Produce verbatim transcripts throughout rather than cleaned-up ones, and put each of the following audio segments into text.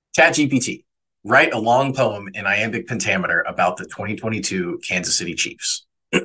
ChatGPT, write a long poem in iambic pentameter about the twenty twenty-two Kansas City Chiefs.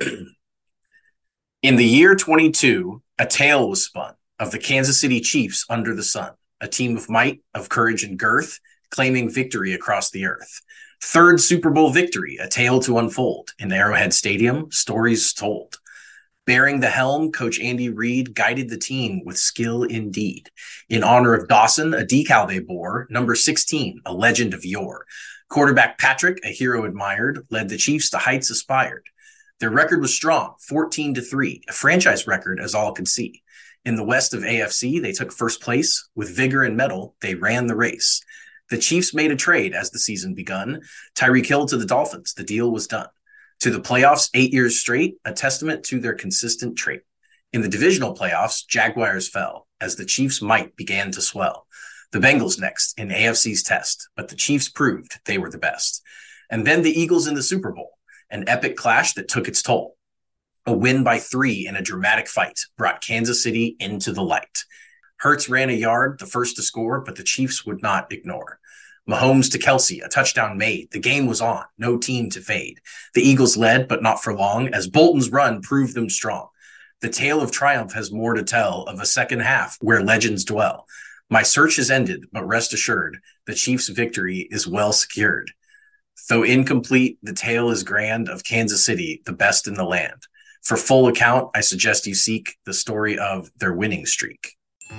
In the year twenty-two, a tale was spun of the Kansas City Chiefs under the sun, a team of might, of courage and girth, claiming victory across the earth. Third Super Bowl victory, a tale to unfold. In Arrowhead Stadium, stories told. Bearing the helm, Coach Andy Reid guided the team with skill indeed. In honor of Dawson, a decal they bore, number sixteen, a legend of yore. Quarterback Patrick, a hero admired, led the Chiefs to heights aspired. Their record was strong, fourteen to three, a franchise record as all could see. In the west of A F C, they took first place. With vigor and mettle, they ran the race. The Chiefs made a trade as the season begun. Tyreek Hill to the Dolphins, the deal was done. To the playoffs eight years straight, a testament to their consistent trait. In the divisional playoffs, Jaguars fell as the Chiefs' might began to swell. The Bengals next in A F C's test, but the Chiefs proved they were the best. And then the Eagles in the Super Bowl, an epic clash that took its toll. A win by three in a dramatic fight brought Kansas City into the light. Hurts ran a yard, the first to score, but the Chiefs would not ignore. Mahomes to Kelsey, a touchdown made. The game was on, no team to fade. The Eagles led, but not for long, as Bolton's run proved them strong. The tale of triumph has more to tell of a second half where legends dwell. My search has ended, but rest assured, the Chiefs' victory is well secured. Though incomplete, the tale is grand of Kansas City, the best in the land. For full account, I suggest you seek the story of their winning streak.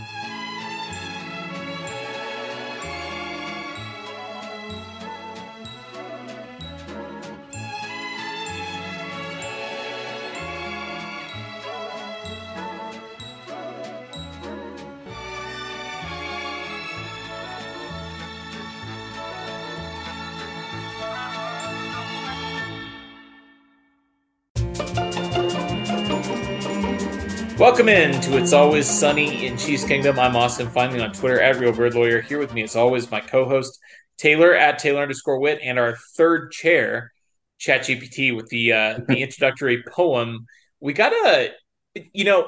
Welcome in to It's Always Sunny in Chiefs Kingdom. I'm Austin. Find me on Twitter at Real Bird Lawyer. Here with me, as always, my co-host Taylor at Taylor underscore Wit, and our third chair, ChatGPT, with the uh, the introductory poem. We gotta, you know,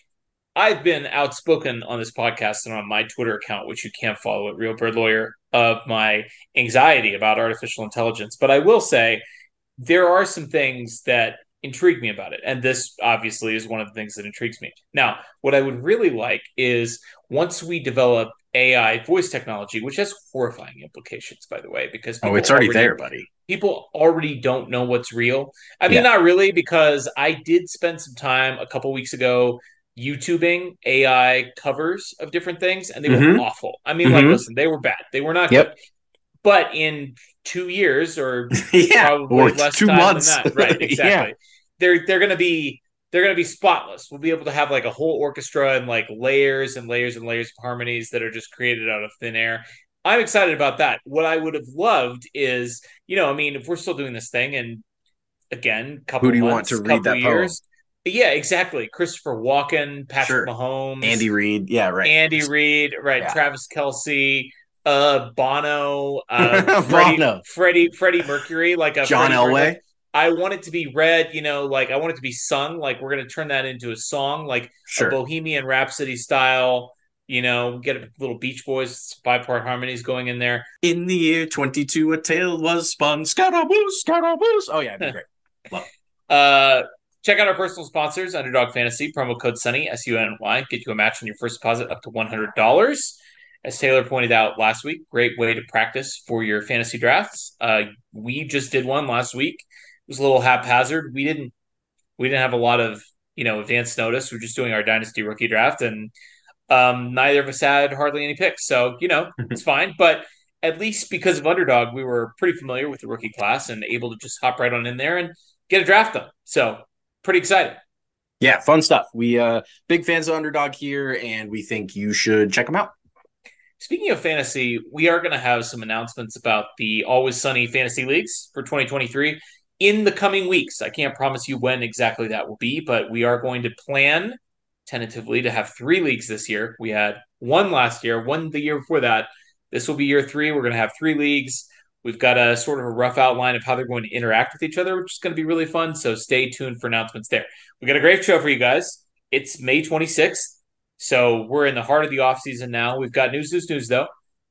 I've been outspoken on this podcast and on my Twitter account, which you can't follow at Real Bird Lawyer, of my anxiety about artificial intelligence. But I will say there are some things that intrigue me about it. And this obviously is one of the things that intrigues me. Now, what I would really like is once we develop A I voice technology, which has horrifying implications, by the way, because Oh, people it's already already there, buddy. people already don't know what's real. I mean, Yeah. not really, because I did spend some time a couple weeks ago YouTubing A I covers of different things, and they were Mm-hmm. awful. I mean, like, Mm-hmm. listen, they were bad. They were not good. Yep. But in two years or Yeah. probably Or less two time than months. that, right? Yeah. Exactly. They're they're gonna be they're gonna be spotless. We'll be able to have like a whole orchestra and like layers and layers and layers of harmonies that are just created out of thin air. I'm excited about that. What I would have loved is, you know, I mean, if we're still doing this thing, and again, Who couple do you want to months, read couple that poem? years, yeah, exactly. Christopher Walken, Patrick Sure. Mahomes, Andy Reid. Yeah, right. Andy Reid, right? Yeah. Travis Kelsey, uh, Bono, uh, Freddie, Bono. Freddie, Freddie Mercury, like a John Freddie Mercury. Elway. I want it to be read, you know, like I want it to be sung. Like we're gonna turn that into a song, like a Sure. Bohemian Rhapsody style. You know, get a little Beach Boys five part harmonies going in there. In the year twenty-two, a tale was spun. Scaraboos, scaraboos. Oh, yeah, it'd be great. Love it. Uh, check out our personal sponsors, Underdog Fantasy, promo code Sunny, S U N Y, get you a match on your first deposit up to one hundred dollars. As Taylor pointed out last week, great way to practice for your fantasy drafts. Uh, we just did one last week. It was a little haphazard. We didn't we didn't have a lot of, you know, advance notice. We're just doing our dynasty rookie draft, and um, neither of us had hardly any picks. So, you know, it's fine. But at least because of Underdog, we were pretty familiar with the rookie class and able to just hop right on in there and get a draft done. So pretty excited. Yeah, fun stuff. We uh big fans of Underdog here, and we think you should check them out. Speaking of fantasy, we are going to have some announcements about the Always Sunny Fantasy Leagues for twenty twenty-three in the coming weeks. I can't promise you when exactly that will be, but we are going to plan tentatively to have three leagues this year. We had one last year, one the year before that. This will be year three. We're going to have three leagues. We've got a sort of a rough outline of how they're going to interact with each other, which is going to be really fun. So stay tuned for announcements there. We got a great show for you guys. It's May twenty-sixth. So we're in the heart of the off season now. We've got news, news, news, though.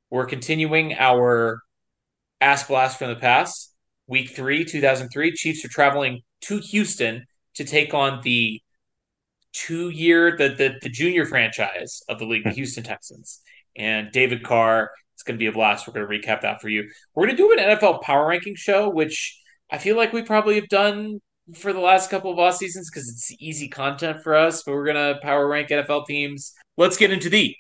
We're continuing our Ask Blast from the Past. Week three, two thousand three. Chiefs are traveling to Houston to take on the two-year, the, the, the junior franchise of the league, the Houston Texans. And David Carr, it's going to be a blast. We're going to recap that for you. We're going to do an N F L power ranking show, which I feel like we probably have done for the last couple of off seasons because it's easy content for us, but we're going to power rank N F L teams. Let's get into the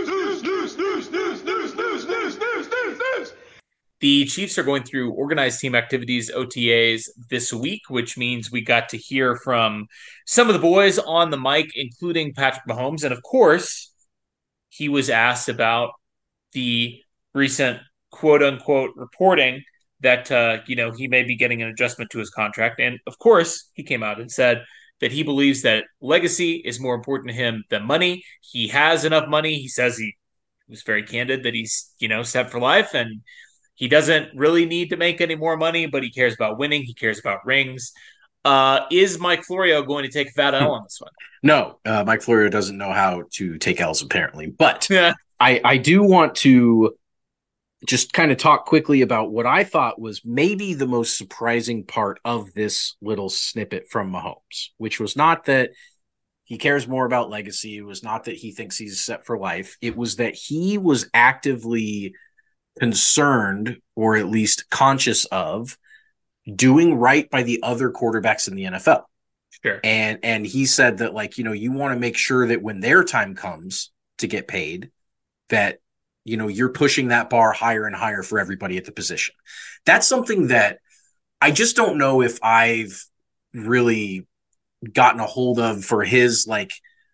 The Chiefs are going through organized team activities, O T As, this week, which means we got to hear from some of the boys on the mic, including Patrick Mahomes. And of course, he was asked about the recent quote unquote reporting that, uh, you know, he may be getting an adjustment to his contract. And of course, he came out and said that he believes that legacy is more important to him than money. He has enough money. He says he was very candid that he's, you know, set for life and he doesn't really need to make any more money, but he cares about winning. He cares about rings. Uh, is Mike Florio going to take a fat L on this one? No, uh, Mike Florio doesn't know how to take L's apparently, but yeah. I, I do want to just kind of talk quickly about what I thought was maybe the most surprising part of this little snippet from Mahomes, which was not that he cares more about legacy. It was not that he thinks he's set for life. It was that he was actively concerned, or at least conscious of, doing right by the other quarterbacks in the N F L. Sure. And and he said that, like, you know, you want to make sure that when their time comes to get paid, that, you know, you're pushing that bar higher and higher for everybody at the position. That's something that I just don't know if I've really gotten a hold of for his, like,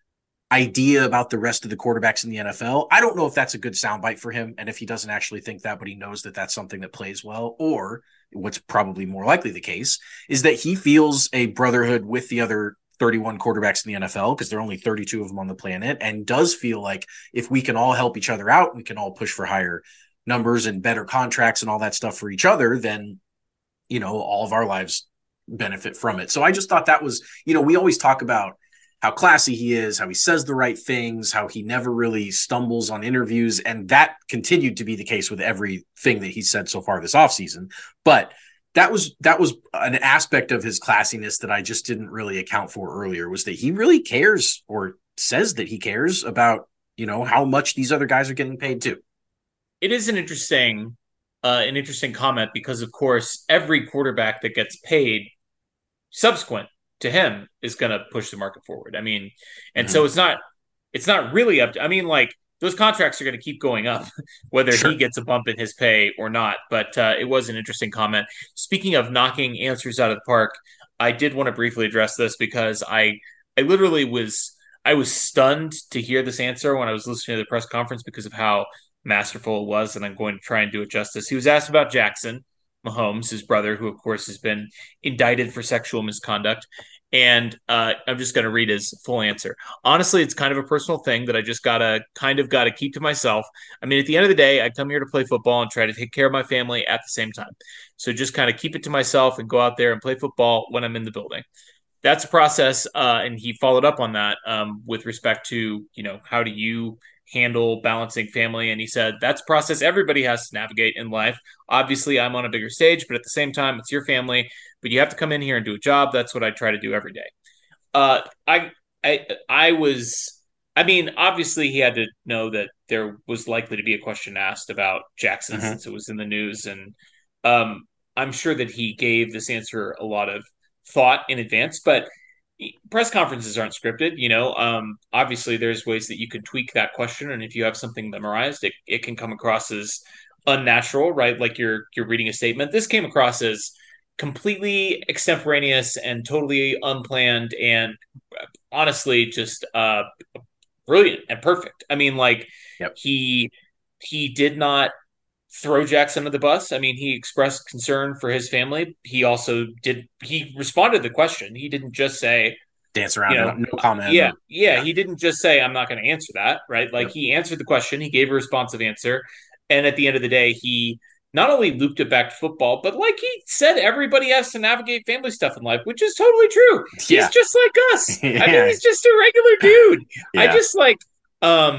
idea about the rest of the quarterbacks in the N F L. I don't know if that's a good soundbite for him, and if he doesn't actually think that, but he knows that that's something that plays well, or what's probably more likely the case is that he feels a brotherhood with the other thirty-one quarterbacks in the N F L, because there are only thirty-two of them on the planet, and does feel like if we can all help each other out, we can all push for higher numbers and better contracts and all that stuff for each other, then, you know, all of our lives benefit from it. So I just thought that was, you know, we always talk about how classy he is, how he says the right things, how he never really stumbles on interviews. And that continued to be the case with everything that he said so far this offseason. But that was that was an aspect of his classiness that I just didn't really account for earlier, was that he really cares, or says that he cares about, you know, how much these other guys are getting paid too. It is an interesting, uh, an interesting comment because, of course, every quarterback that gets paid subsequent to him is going to push the market forward. I mean, and mm-hmm. so it's not, it's not really up to, I mean, like, those contracts are going to keep going up, whether sure. he gets a bump in his pay or not. But uh, it was an interesting comment. Speaking of knocking answers out of the park, I did want to briefly address this because I, I literally was, I was stunned to hear this answer when I was listening to the press conference because of how masterful it was. And I'm going to try and do it justice. He was asked about Jackson Mahomes, his brother, who of course has been indicted for sexual misconduct. And uh, I'm just going to read his full answer. Honestly, it's kind of a personal thing that I just gotta kind of got to keep to myself. I mean, at the end of the day, I come here to play football and try to take care of my family at the same time. So just kind of keep it to myself and go out there and play football when I'm in the building. That's a process. Uh, and he followed up on that um, with respect to, you know, how do you handle balancing family? And he said, that's a process everybody has to navigate in life. Obviously, I'm on a bigger stage, but at the same time, it's your family. But you have to come in here and do a job. That's what I try to do every day. Uh, I, I, I was, I mean, obviously he had to know that there was likely to be a question asked about Jackson mm-hmm. since it was in the news. And um, I'm sure that he gave this answer a lot of thought in advance, but press conferences aren't scripted. You know, um, obviously there's ways that you can tweak that question. And if you have something memorized, it, it can come across as unnatural, right? Like you're, you're reading a statement. This came across as completely extemporaneous and totally unplanned and honestly just uh brilliant and perfect. I mean, like yep. he he did not throw Jackson under the bus. I mean, he expressed concern for his family. He also did he responded to the question. He didn't just say dance around, you know, no comment. Yeah, yeah, yeah. He didn't just say I'm not going to answer that, right? Like yep. he answered the question, he gave a responsive answer, and at the end of the day, he not only looped it back to football, but like he said, everybody has to navigate family stuff in life, which is totally true. Yeah. He's just like us. yeah. I mean, he's just a regular dude. Yeah. I just like, um,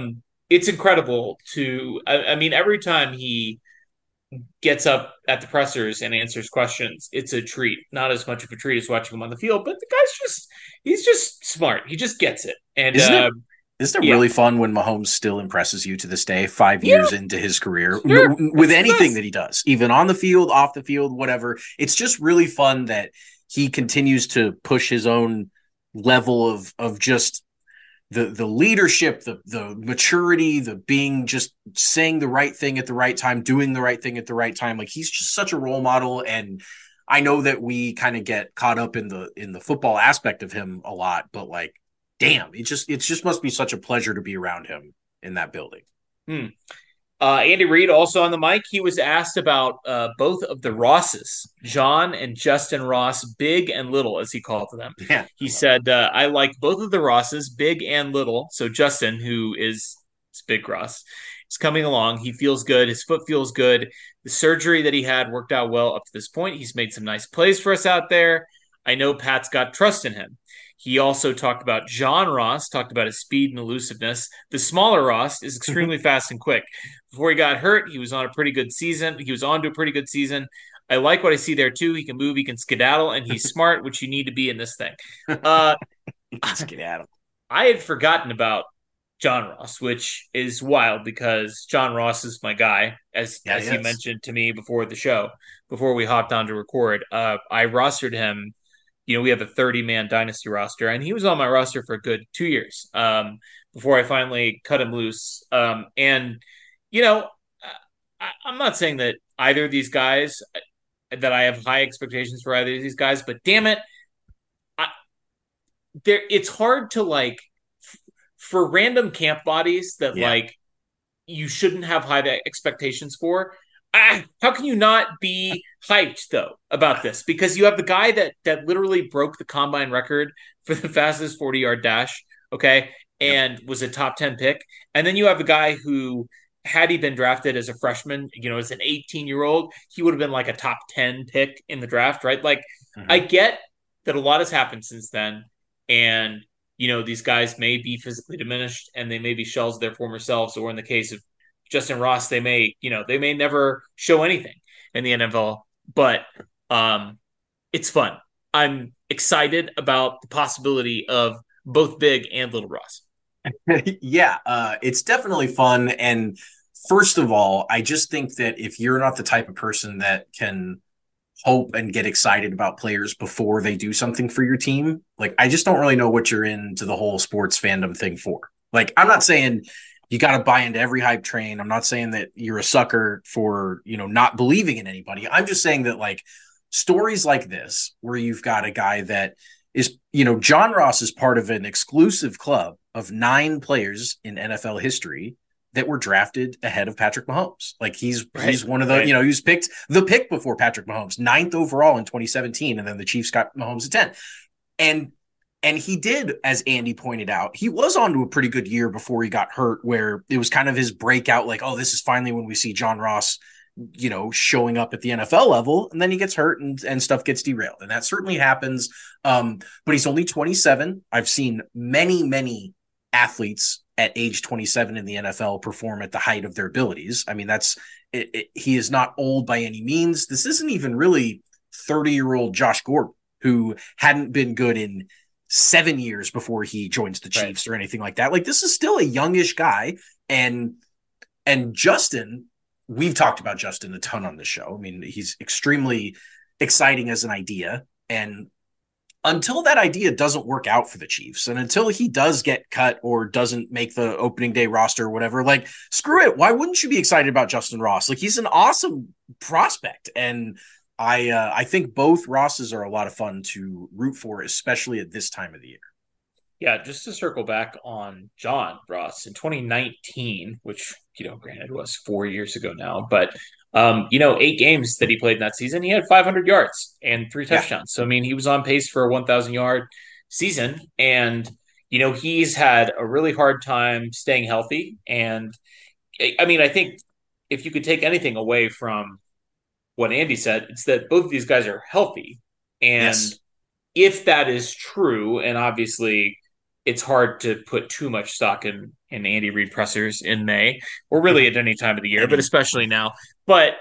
it's incredible to. I, I mean, every time he gets up at the pressers and answers questions, it's a treat. Not as much of a treat as watching him on the field, but the guy's just he's just smart. He just gets it. And Isn't it uh, isn't it yeah, really fun when Mahomes still impresses you to this day, five yeah, years into his career, sure, with it's the anything best. that he does, even on the field, off the field, whatever. It's just really fun that he continues to push his own level of of just the the leadership, the the maturity, the being just saying the right thing at the right time, doing the right thing at the right time. Like he's just such a role model. And I know that we kind of get caught up in the in the football aspect of him a lot, but like, damn, it just it just must be such a pleasure to be around him in that building. Hmm. Uh, Andy Reid also on the mic. He was asked about uh, both of the Rosses, John and Justin Ross, big and little, as he called them. Yeah, He said, uh, I like both of the Rosses, big and little. So Justin, who is, is Big Ross, is coming along. He feels good. His foot feels good. The surgery that he had worked out well up to this point. He's made some nice plays for us out there. I know Pat's got trust in him. He also talked about John Ross, talked about his speed and elusiveness. The smaller Ross is extremely fast and quick. Before he got hurt, he was on a pretty good season. He was on to a pretty good season. I like what I see there too. He can move, he can skedaddle, and he's smart, which you need to be in this thing. Uh, just get at him. I had forgotten about John Ross, which is wild because John Ross is my guy, as Yeah, as you yes. mentioned to me before the show, before we hopped on to record. Uh, I rostered him. You know, we have a thirty man dynasty roster, and he was on my roster for a good two years um, before I finally cut him loose. Um, and you know, I, I'm not saying that either of these guys that I have high expectations for either of these guys, but damn it, I, there it's hard to like f- for random camp bodies that Yeah. like you shouldn't have high expectations for. Ah, how can you not be hyped though about this? Because you have the guy that that literally broke the combine record for the fastest forty yard dash, okay, Yep. and was a top ten pick, and then you have the guy who, had he been drafted as a freshman, you know, as an eighteen year old, he would have been like a top ten pick in the draft, right? Like, I Mm-hmm. get that a lot has happened since then, and you know these guys may be physically diminished and they may be shells of their former selves, or in the case of Justin Ross, they may, you know, they may never show anything in the N F L, but um, it's fun. I'm excited about the possibility of both Big and Little Ross. Yeah, uh, it's definitely fun. And first of all, I just think that if you're not the type of person that can hope and get excited about players before they do something for your team, like I just don't really know what you're into the whole sports fandom thing for. Like, I'm not saying you got to buy into every hype train. I'm not saying that you're a sucker for, you know, not believing in anybody. I'm just saying that like stories like this, where you've got a guy that is, you know, John Ross is part of an exclusive club of nine players in N F L history that were drafted ahead of Patrick Mahomes. Like he's Right, he's one of the, right. you know, he was picked the pick before Patrick Mahomes, ninth overall in twenty seventeen, and then the Chiefs got Mahomes at ten. And and he did, as Andy pointed out, he was on to a pretty good year before he got hurt, where it was kind of his breakout, like, oh, this is finally when we see John Ross, you know, showing up at the N F L level, and then he gets hurt and, and stuff gets derailed. And that certainly happens. Um, but he's only twenty-seven. I've seen many, many athletes at age twenty-seven in the N F L perform at the height of their abilities. I mean, that's it, it, he is not old by any means. This isn't even really thirty year old Josh Gordon, who hadn't been good in seven years before he joins the Right. Chiefs or anything like that. Like this is still a youngish guy. And and Justin, we've talked about Justin a ton on the show. I mean, he's extremely exciting as an idea. And until that idea doesn't work out for the Chiefs, and until he does get cut or doesn't make the opening day roster or whatever, like screw it. Why wouldn't you be excited about Justin Ross? Like he's an awesome prospect. And I uh, I think both Rosses are a lot of fun to root for, especially at this time of the year. Yeah, just to circle back on John Ross in twenty nineteen, which, you know, granted was four years ago now, but, um, you know, eight games that he played in that season, he had five hundred yards and three Yeah. touchdowns. So, I mean, he was on pace for a one thousand yard season. And, you know, he's had a really hard time staying healthy. And, I mean, I think if you could take anything away from what Andy said, it's that both of these guys are healthy. And Yes. if that is true, and obviously it's hard to put too much stock in in Andy Reid pressers in May, or really at any time of the year, but especially now. But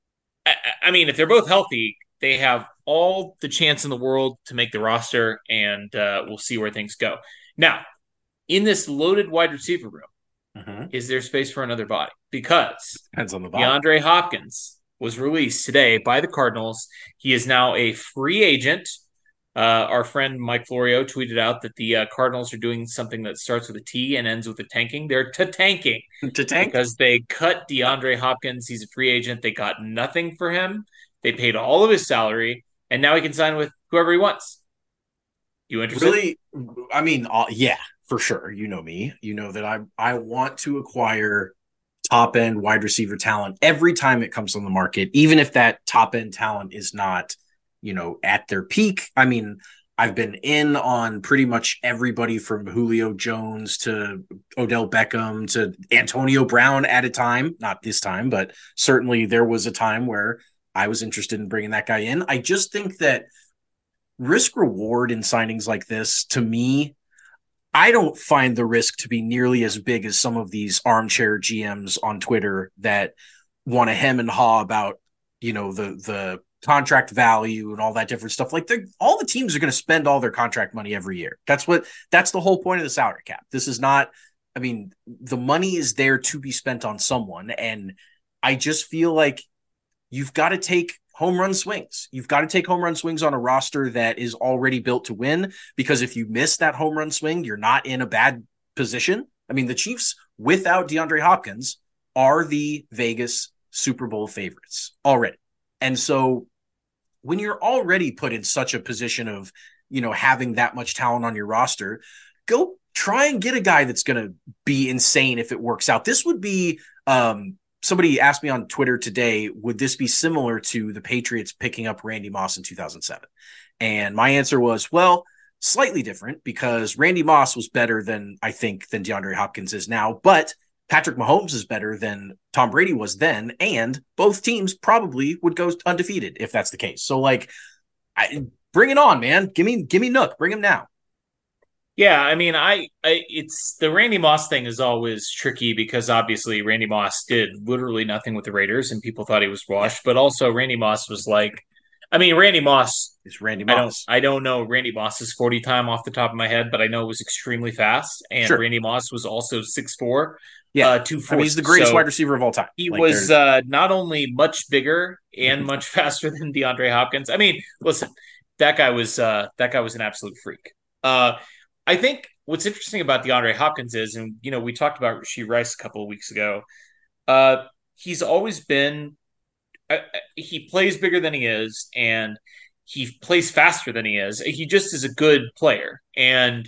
I, I mean, if they're both healthy, they have all the chance in the world to make the roster, and uh, we'll see where things go. Now, in this loaded wide receiver room, mm-hmm. is there space for another body? Because depends on the body. DeAndre Hopkins was released today by the Cardinals. He is now a free agent. Uh, our friend Mike Florio tweeted out that the uh, Cardinals are doing something that starts with a T and ends with a tanking. They're tanking to tank because they cut DeAndre Hopkins. He's a free agent. They got nothing for him. They paid all of his salary, and now he can sign with whoever he wants. You interested? Really? I mean, uh, yeah, for sure. You know me. You know that I I want to acquire top end wide receiver talent every time it comes on the market, even if that top end talent is not, you know, at their peak. I mean, I've been in on pretty much everybody from Julio Jones to Odell Beckham to Antonio Brown at a time. Not this time, but certainly there was a time where I was interested in bringing that guy in. I just think that risk reward in signings like this, to me, I don't find the risk to be nearly as big as some of these armchair G Ms on Twitter that want to hem and haw about, you know, the the contract value and all that different stuff. Like, all the teams are going to spend all their contract money every year. That's what that's the whole point of the salary cap. This is not, I mean, the money is there to be spent on someone, and I just feel like you've got to take home run swings. You've got to take home run swings on a roster that is already built to win, because if you miss that home run swing, you're not in a bad position. I mean, the Chiefs without DeAndre Hopkins are the Vegas Super Bowl favorites already. And so when you're already put in such a position of, you know, having that much talent on your roster, go try and get a guy that's going to be insane if it works out. This would be, um, somebody asked me on Twitter today, would this be similar to the Patriots picking up Randy Moss in two thousand seven? And my answer was, well, slightly different, because Randy Moss was better than, I think, than DeAndre Hopkins is now, but Patrick Mahomes is better than Tom Brady was then, and both teams probably would go undefeated if that's the case. So, like, I, bring it on, man. Give me, give me Nook. Bring him now. Yeah, I mean, I, I it's the Randy Moss thing is always tricky, because obviously Randy Moss did literally nothing with the Raiders and people thought he was washed, yeah. But also Randy Moss was like, I mean, Randy Moss is Randy Moss. I don't I don't know Randy Moss's forty time off the top of my head, but I know it was extremely fast, and sure. Randy Moss was also six four. Yeah, uh, two I mean, he's the greatest so wide receiver of all time. He like, was uh, not only much bigger and much faster than DeAndre Hopkins. I mean, listen, that guy was uh, that guy was an absolute freak. Uh, I think what's interesting about DeAndre Hopkins is, and you know, we talked about Rashee Rice a couple of weeks ago. Uh, he's always been uh, he plays bigger than he is, and he plays faster than he is. He just is a good player, and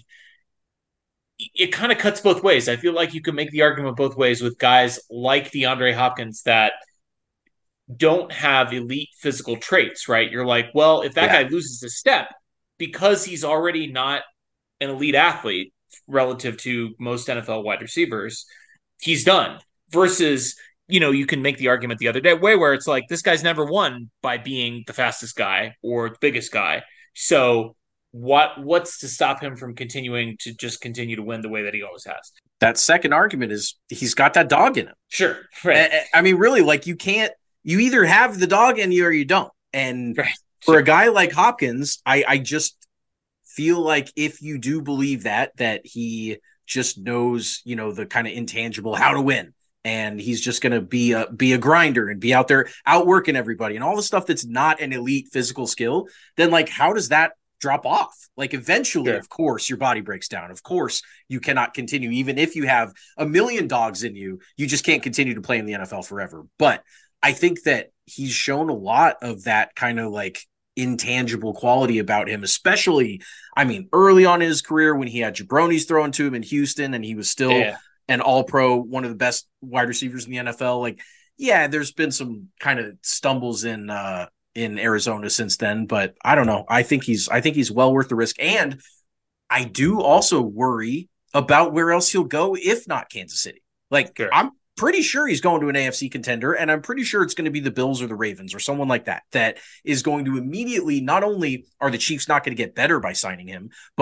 it kind of cuts both ways. I feel like you can make the argument both ways with guys like DeAndre Hopkins that don't have elite physical traits, right? You're like, well, if that yeah. guy loses a step because he's already not an elite athlete relative to most N F L wide receivers, he's done. Versus, you know, you can make the argument the other day way where it's like, this guy's never won by being the fastest guy or the biggest guy. So what what's to stop him from continuing to just continue to win the way that he always has? That second argument is he's got that dog in him. Sure. Right. I, I mean, really, like, you can't, you either have the dog in you or you don't. And right. for sure. a guy like Hopkins, I, I just feel like if you do believe that, that he just knows, you know, the kind of intangible how to win, and he's just going to be a, be a grinder and be out there outworking everybody and all the stuff that's not an elite physical skill, then, like, how does that drop off? Like, eventually, sure. of course, your body breaks down. Of course, you cannot continue. Even if you have a million dogs in you, you just can't continue to play in the N F L forever. But I think that he's shown a lot of that kind of, like, intangible quality about him, especially, I mean, early on in his career when he had jabronis thrown to him in Houston and he was still yeah. an all-pro, one of the best wide receivers in the N F L. Like, yeah, there's been some kind of stumbles in uh, in Arizona since then, but I don't know. I think he's I think he's well worth the risk. And I do also worry about where else he'll go if not Kansas City. Like, sure. I'm pretty sure he's going to an A F C contender, and I'm pretty sure it's going to be the Bills or the Ravens or someone like that, that is going to immediately, not only are the Chiefs not going to get better by signing him, but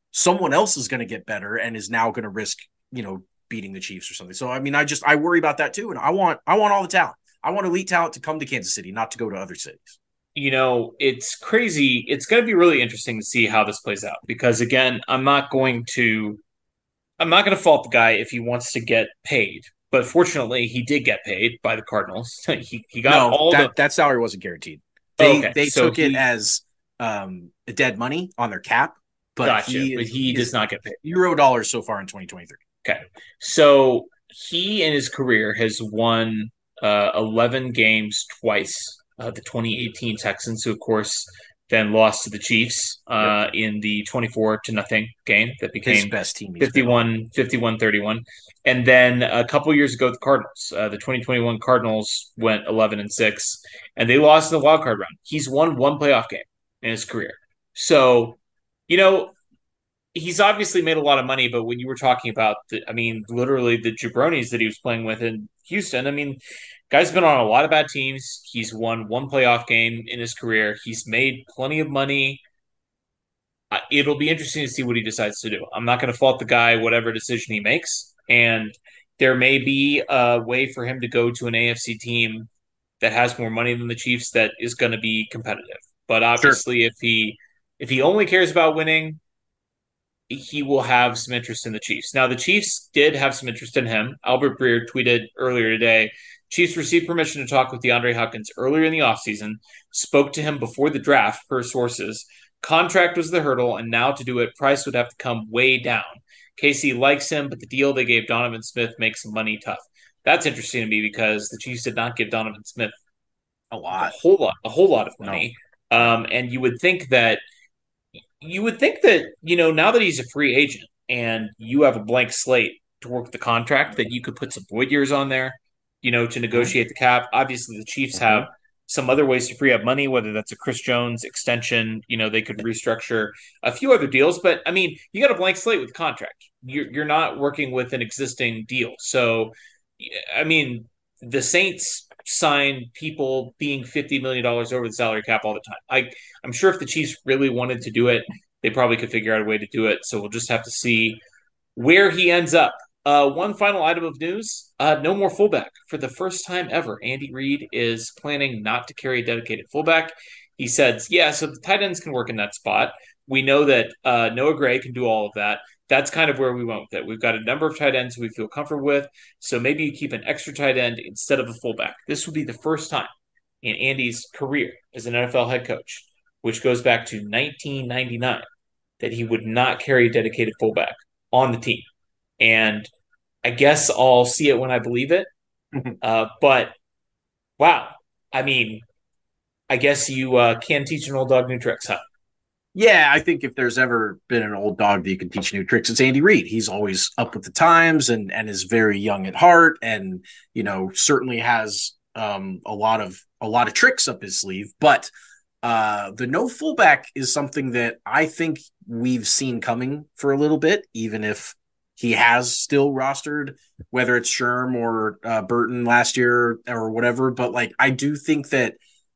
someone else is going to get better and is now going to risk, you know, beating the Chiefs or something. So, I mean, I just, I worry about that too. And I want, I want all the talent. I want elite talent to come to Kansas City, not to go to other cities. You know, it's crazy. It's going to be really interesting to see how this plays out because, again, I'm not going to, I'm not going to fault the guy if he wants to get paid. But fortunately, he did get paid by the Cardinals. he he got No, all the that, that salary wasn't guaranteed. oh, They, okay. they So took it he as um, dead money on their cap, but gotcha, he but is, he he does is not get paid. zero dollars so far in twenty twenty-three. Okay. So he in his career has won uh, eleven games twice. Uh, the twenty eighteen Texans, who of course then lost to the Chiefs Yep. uh, in the twenty-four to nothing game that His became best team he's been on. fifty-one, fifty-one thirty-one. And then a couple years ago, the Cardinals, uh, the twenty twenty-one Cardinals went eleven and six, and they lost in the wild card round. He's won one playoff game in his career. So, you know, he's obviously made a lot of money, but when you were talking about the, I mean, literally the jabronis that he was playing with in Houston, I mean, guy's been on a lot of bad teams. He's won one playoff game in his career. He's made plenty of money. Uh, It'll be interesting to see what he decides to do. I'm not going to fault the guy, whatever decision he makes. And there may be a way for him to go to an A F C team that has more money than the Chiefs that is going to be competitive. But Sure. obviously, if he if he only cares about winning, he will have some interest in the Chiefs. Now, the Chiefs did have some interest in him. Albert Breer tweeted earlier today, Chiefs received permission to talk with DeAndre Hopkins earlier in the offseason, spoke to him before the draft, per sources. Contract was the hurdle, and now to do it, price would have to come way down. K C likes him, but the deal they gave Donovan Smith makes money tough. That's interesting to me because the Chiefs did not give Donovan Smith A a lot. whole lot, a whole lot of No. money. Um, and you would think that you would think that, you know, now that he's a free agent and you have a blank slate to work the contract, that you could put some void years on there, you know, to negotiate the cap. Obviously, the Chiefs Mm-hmm. have some other ways to free up money, whether that's a Chris Jones extension, you know, they could restructure a few other deals. But I mean, you got a blank slate with the contract. You're, you're not working with an existing deal. So, I mean, the Saints sign people being fifty million dollars over the salary cap all the time. I I'm sure if the Chiefs really wanted to do it, they probably could figure out a way to do it. So we'll just have to see where he ends up. Uh, one final item of news: uh, no more fullback for the first time ever. Andy Reid is planning not to carry a dedicated fullback. He said, "Yeah, so the tight ends can work in that spot. We know that uh, Noah Gray can do all of that. That's kind of where we went with it. We've got a number of tight ends we feel comfortable with. So maybe you keep an extra tight end instead of a fullback. This would be the first time in Andy's career as an N F L head coach, which goes back to nineteen ninety-nine, that he would not carry a dedicated fullback on the team. And I guess I'll see it when I believe it. Uh, but wow, I mean, I guess you uh, can teach an old dog new tricks, huh? Yeah, I think if there's ever been an old dog that you can teach new tricks, it's Andy Reid. He's always up with the times and and is very young at heart, and you know certainly has um, a lot of a lot of tricks up his sleeve. But uh, the no fullback is something that I think we've seen coming for a little bit, even if he has still rostered whether it's Sherm or uh, Burton last year or whatever. But like I do think that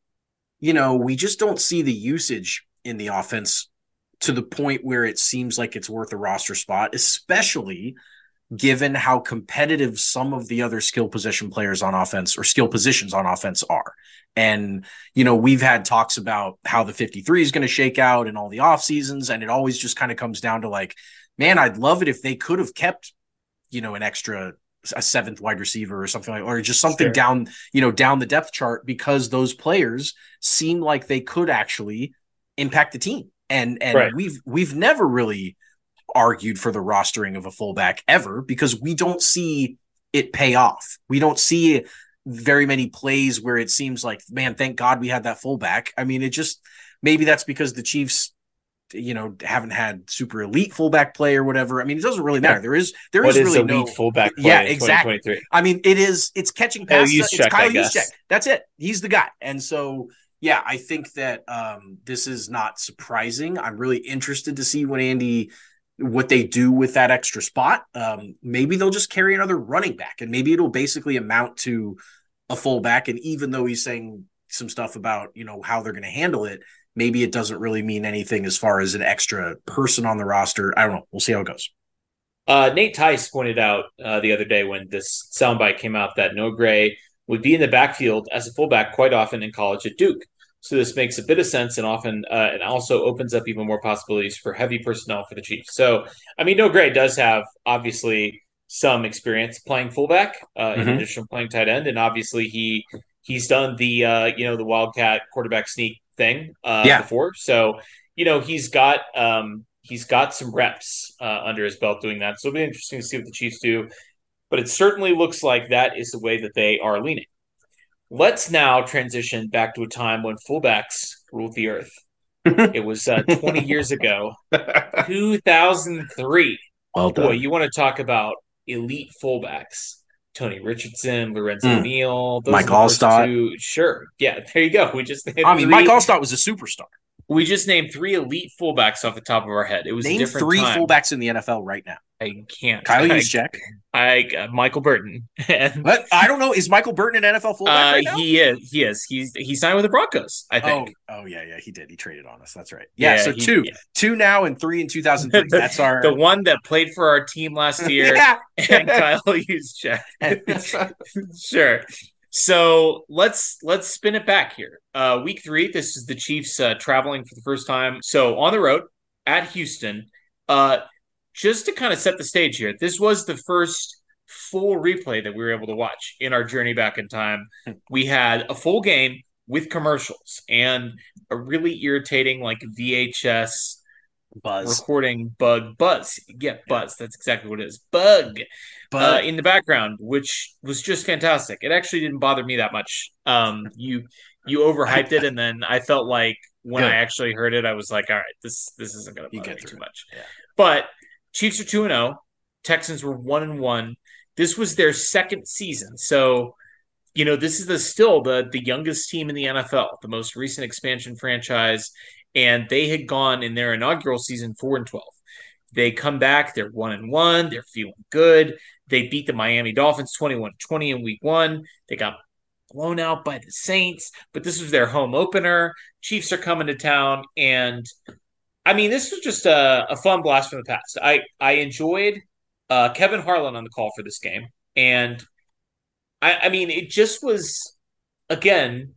you know we just don't see the usage in the offense to the point where it seems like it's worth a roster spot, especially given how competitive some of the other skill position players on offense or skill positions on offense are. And, you know, we've had talks about how the fifty-three is going to shake out in all the off seasons. And it always just kind of comes down to like, man, I'd love it if they could have kept, you know, an extra a seventh wide receiver or something like, or just something Sure. down, you know, down the depth chart, because those players seem like they could actually impact the team. And and Right. we've we've never really argued for the rostering of a fullback ever, because we don't see it pay off. We don't see very many plays where it seems like, man, thank God we had that fullback. I mean, it just, maybe that's because the Chiefs, you know, haven't had super elite fullback play or whatever. I mean, it doesn't really matter. There is there What is is really elite no fullback play yeah, in exactly. twenty twenty-three? I mean, it is it's catching Kyle passes. It's Juszczyk, I Kyle guess. Juszczyk. That's it. He's the guy. And so yeah, I think that um, this is not surprising. I'm really interested to see what Andy, what they do with that extra spot. Um, maybe they'll just carry another running back, and maybe it'll basically amount to a fullback. And even though he's saying some stuff about, you know, how they're going to handle it, maybe it doesn't really mean anything as far as an extra person on the roster. I don't know. We'll see how it goes. Uh, Nate Tice pointed out uh, the other day when this soundbite came out that Noah Gray would be in the backfield as a fullback quite often in college at Duke. So this makes a bit of sense, and often uh, it also opens up even more possibilities for heavy personnel for the Chiefs. So, I mean, Noah Gray does have obviously some experience playing fullback, uh, in Mm-hmm. addition to playing tight end, and obviously he he's done the uh, you know the Wildcat quarterback sneak thing uh, Yeah. before. So, you know, he's got um, he's got some reps uh, under his belt doing that. So it'll be interesting to see what the Chiefs do. But it certainly looks like that is the way that they are leaning. Let's now transition back to a time when fullbacks ruled the earth. It was uh, twenty years ago, two thousand three. Well Boy, done. you want to talk about elite fullbacks. Tony Richardson, Lorenzo Mm. Neal, those Mike are the first Allstott. two. Sure. Yeah, there you go. We just named I mean, three, Mike Allstott was a superstar. we just named three elite fullbacks off the top of our head. It was Name a different three time. fullbacks in the N F L right now. I can't. Kyle I, Juszczyk. I, uh, Michael Burton. and, But I don't know. Is Michael Burton an N F L fullback uh, right now? he is. He is. He's he signed with the Broncos, I think. Oh, oh yeah, yeah, he did. He traded on us. That's right. Yeah, Yeah, so he- two, yeah. two now and three in two thousand three. That's our the one that played for our team last year, yeah. and Kyle Juszczyk. Sure. So let's let's spin it back here. Uh, week three. This is the Chiefs uh, traveling for the first time. So on the road at Houston. Uh, just to kind of set the stage here, this was the first full replay that we were able to watch in our journey back in time. We had a full game with commercials and a really irritating like V H S Buzz. recording bug buzz. Yeah, buzz. That's exactly what it is. Bug. Uh, But in the background, which was just fantastic. It actually didn't bother me that much. Um, you you overhyped it, and then I felt like when Good. I actually heard it, I was like, all right, this this isn't going to You bother get me too through it. much. Yeah. But Chiefs are two and zero. Texans were one and one. This was their second season, so you know this is the still the the youngest team in the N F L, the most recent expansion franchise, and they had gone in their inaugural season four and twelve. They come back, they're one and one, they're feeling good. They beat the Miami Dolphins twenty-one twenty in week one. They got blown out by the Saints, but this was their home opener. Chiefs are coming to town, and I mean, this was just a, a fun blast from the past. I I enjoyed uh, Kevin Harlan on the call for this game, and I, I mean, it just was again,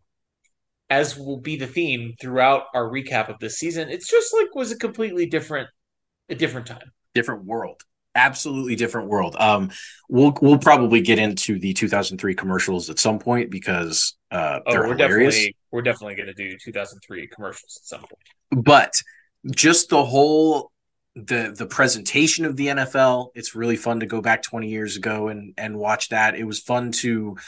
as will be the theme throughout our recap of this season. It's just like was a completely different, a different time, different world. Absolutely different world. Um, we'll we'll probably get into the two thousand three commercials at some point because uh, oh, they're we're hilarious. definitely we're definitely going to do two thousand three commercials at some point. But just the whole the the presentation of the N F L, it's really fun to go back twenty years ago and and watch that. It was fun to,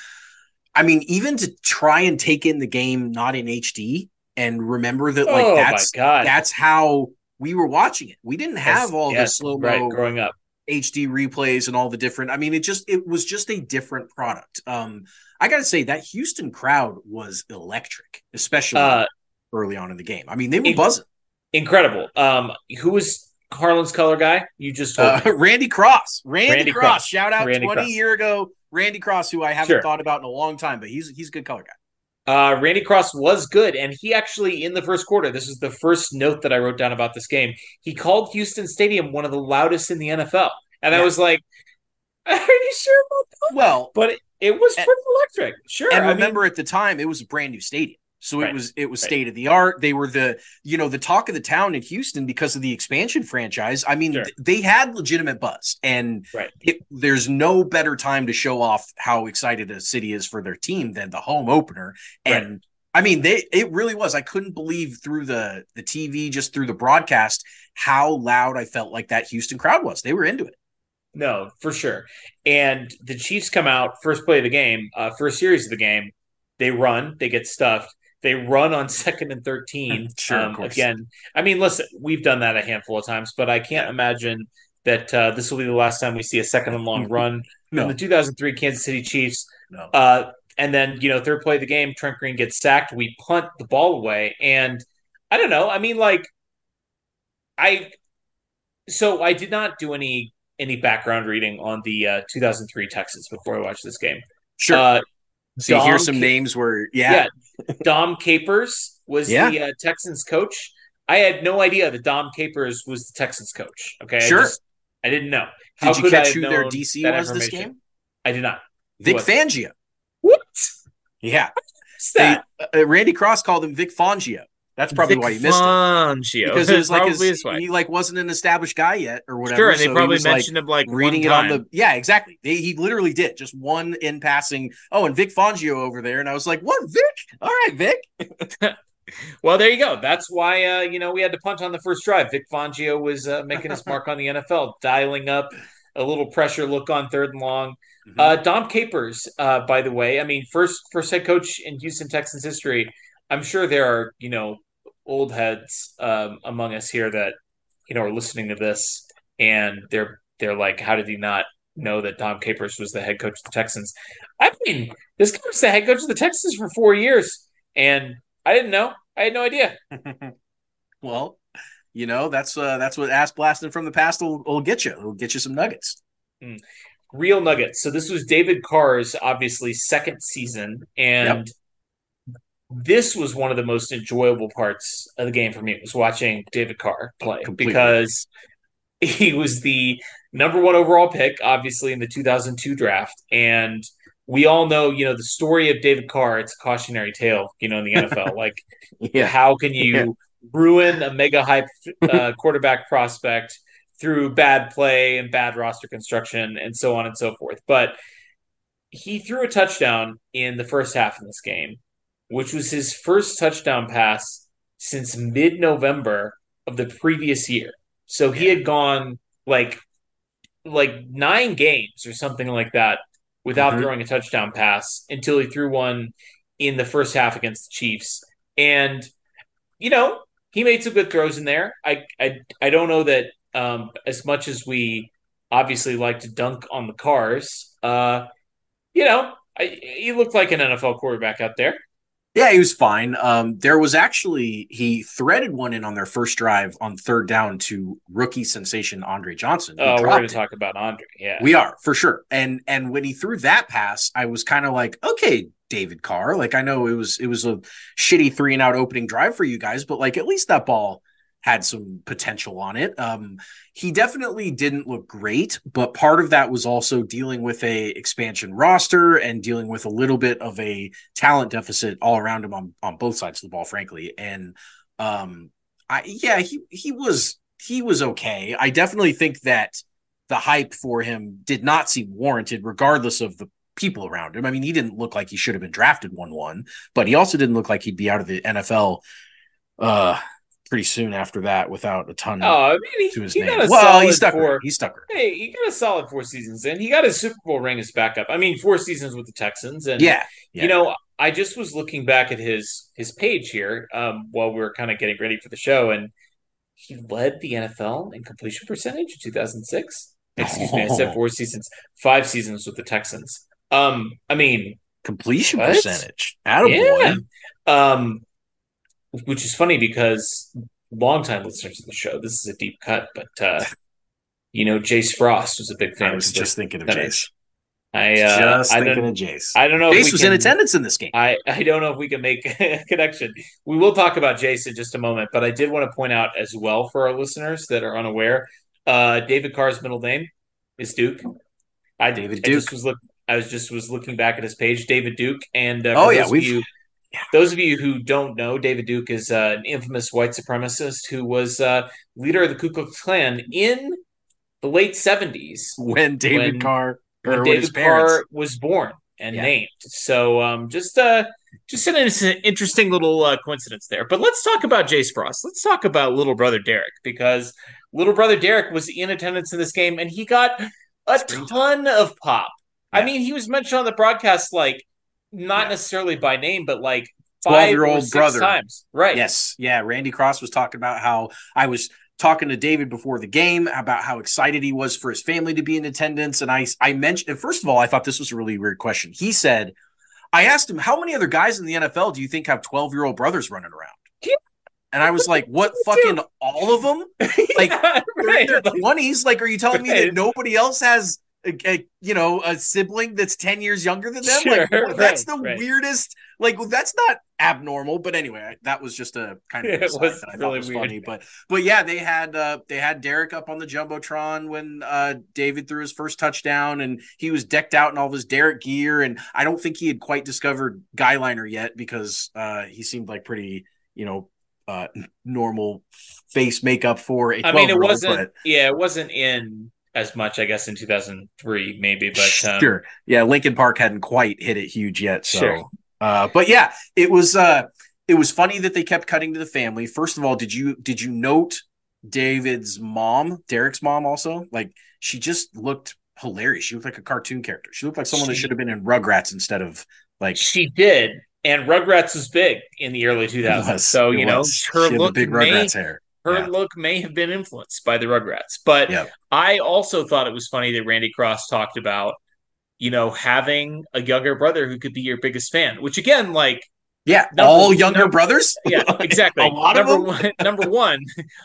I mean, even to try and take in the game not in H D and remember that like oh that's my God. that's how we were watching it. We didn't have Yes, all yes, the slow mo right, growing up. H D replays and all the different. I mean, it just it was just a different product. Um, I got to say that Houston crowd was electric, especially Uh, early on in the game. I mean, they were in- buzzing. Incredible. Um, who was Harlan's color guy? You just told Uh, me. Randy Cross, Randy, Randy Cross. Cross. Shout out Randy twenty Cross. year ago, Randy Cross, who I haven't Sure. thought about in a long time, but he's he's a good color guy. Uh, Randy Cross was good, and he actually, in the first quarter, this is the first note that I wrote down about this game. He called Houston Stadium one of the loudest in the N F L, and I Yeah. was like, "Are you sure about that?" Well, But it, it was And- pretty electric. Sure. and I mean, remember at the time it was a brand new stadium. So Right. it was it was Right. state of the art. They were the you know the talk of the town in Houston because of the expansion franchise. I mean, Sure. th- they had legitimate buzz, and right. it, there's no better time to show off how excited a city is for their team than the home opener. And Right. I mean, they it really was. I couldn't believe through the the T V, just through the broadcast, how loud I felt like that Houston crowd was. They were into it. No, for sure. And the Chiefs come out first play of the game, uh, first series of the game. They run, they get stuffed. They run on second and thirteen. Sure, of um, course. Again, I mean, listen, we've done that a handful of times, but I can't Yeah. imagine that uh, this will be the last time we see a second and long run No. from the two thousand three Kansas City Chiefs. No. Uh, and then, you know, third play of the game, Trent Green gets sacked. We punt the ball away. And I don't know. I mean, like, I, so I did not do any any background reading on the uh, two thousand three Texans before I watched this game. Sure. Uh, so you hear Dom some Ca- names where, yeah, yeah, Dom Capers was Yeah. the uh, Texans coach. I had no idea that Dom Capers was the Texans coach. Okay, Sure. I, just, I didn't know. How Did you could I catch have who their known D C that was this information? game? I did not. Vic Fangio. What? Yeah. What's that? They, uh, Randy Cross called him Vic Fangio. That's probably Vic why you missed Fangio. it. Because it was like probably his, is why. he like wasn't an established guy yet or whatever. Sure, and they so probably was, mentioned like, him like reading one it time. on the yeah, exactly. They, he literally did just one in passing. Oh, and Vic Fangio over there, and I was like, "What, Vic? All right, Vic." Well, there you go. That's why uh, you know we had to punt on the first drive. Vic Fangio was uh, making his mark on the N F L, dialing up a little pressure look on third and long. Mm-hmm. Uh, Dom Capers, uh, by the way, I mean first first head coach in Houston Texans history. I'm sure there are you know old heads um, among us here that you know are listening to this, and they're they're like, how did he not know that Dom Capers was the head coach of the Texans? I mean, this guy was the head coach of the Texans for four years, and I didn't know. I had no idea. Well, you know, that's uh, that's what Ass Blasting from the Past will, will get you. It'll get you some nuggets. Mm. Real nuggets. So this was David Carr's, obviously, second season. And yep. This was one of the most enjoyable parts of the game for me, was watching David Carr play. Completely. Because he was the number one overall pick, obviously, in the two thousand two draft. And we all know, you know, the story of David Carr, it's a cautionary tale, you know, in the N F L. Like, yeah. How can you yeah. ruin a mega hype uh, quarterback prospect through bad play and bad roster construction and so on and so forth? But he threw a touchdown in the first half of this game, which was his first touchdown pass since mid-November of the previous year. So he had gone like like nine games or something like that without mm-hmm. throwing a touchdown pass until he threw one in the first half against the Chiefs. And, you know, he made some good throws in there. I I, I don't know that um, as much as we obviously like to dunk on the cars, uh, you know, I, he looked like an N F L quarterback out there. Yeah, he was fine. Um, there was actually, he threaded one in on their first drive on third down to rookie sensation Andre Johnson. Oh, we're going to talk about Andre. Yeah, we are for sure. And and when he threw that pass, I was kind of like, okay, David Carr. Like, I know it was it was a shitty three and out opening drive for you guys, but like at least that ball had some potential on it. Um, he definitely didn't look great, but part of that was also dealing with a expansion roster and dealing with a little bit of a talent deficit all around him on, on both sides of the ball, frankly. And um, I, yeah, he, he was, he was okay. I definitely think that the hype for him did not seem warranted regardless of the people around him. I mean, he didn't look like he should have been drafted one one, but he also didn't look like he'd be out of the N F L uh, pretty soon after that without a ton oh, I mean, he, to his he name. Got a well, he stuck four, her. He stuck her. Hey, he got a solid four seasons in. He got his Super Bowl ring as backup. I mean, four seasons with the Texans. And, yeah, yeah. you know, I just was looking back at his his page here um, while we were kind of getting ready for the show, and he led the N F L in completion percentage in two thousand six. Excuse oh. me, I said four seasons, five seasons with the Texans. Um, I mean, completion what? percentage. Attaboy. Yeah. Um, which is funny because longtime listeners of the show, this is a deep cut, but uh, you know, Jace Frost was a big fan. I was of just thinking of Jace. I uh, just I thinking of Jace. I don't know. Jace if we was can, in attendance in this game. I, I don't know if we can make a connection. We will talk about Jace in just a moment, but I did want to point out as well for our listeners that are unaware, uh, David Carr's middle name is Duke. I David I Duke. Just was look. I was just was looking back at his page, David Duke, and uh, oh yeah, we. you, yeah. Those of you who don't know, David Duke is uh, an infamous white supremacist who was uh, leader of the Ku Klux Klan in the late seventies when David when, Carr when David Carr was born and yeah. named. So um, just uh, just an interesting little uh, coincidence there. But let's talk about Jace Frost. Let's talk about little brother Derek, because little brother Derek was in attendance in this game and he got a ton of pop. Yeah. I mean, he was mentioned on the broadcast like not yeah. necessarily by name, but like five year old brother times. Right. Yes. Yeah. Randy Cross was talking about how I was talking to David before the game about how excited he was for his family to be in attendance. And I, I mentioned, first of all, I thought this was a really weird question. He said, I asked him, how many other guys in the N F L do you think have twelve year old brothers running around? Yeah. And I was like, what, fucking all of them? Like, yeah, right. They're in their twenties. Like, are you telling right. me that nobody else has a, a, you know, a sibling that's ten years younger than them. Sure, Like, well, right, that's the right. weirdest, like, well, that's not abnormal. But anyway, that was just a kind of an It aside was that I really thought was weird. funny. But, but yeah, they had, uh, they had Derek up on the Jumbotron when uh, David threw his first touchdown, and he was decked out in all of his Derek gear. And I don't think he had quite discovered Guyliner yet, because uh, he seemed like pretty, you know, uh, normal face makeup for a I mean, it wasn't, but yeah, it wasn't in as much, I guess, in two thousand three, maybe, but um, sure. Yeah. Lincoln Park hadn't quite hit it huge yet. So, sure. uh, but yeah, it was, uh, it was funny that they kept cutting to the family. First of all, did you, did you note David's mom, Derek's mom also? Like, she just looked hilarious. She looked like a cartoon character. She looked like someone She- that should have been in Rugrats instead of like, She did. And Rugrats was big in the early two thousands. was, So, it you know, was. her She had the look big may, Rugrats hair. her Yeah. look may have been influenced by the Rugrats. But Yeah. I also thought it was funny that Randy Cross talked about, you know, having a younger brother who could be your biggest fan, which again, like, Yeah. number- All younger number- brothers. yeah, exactly. A lot of number them? one, number one,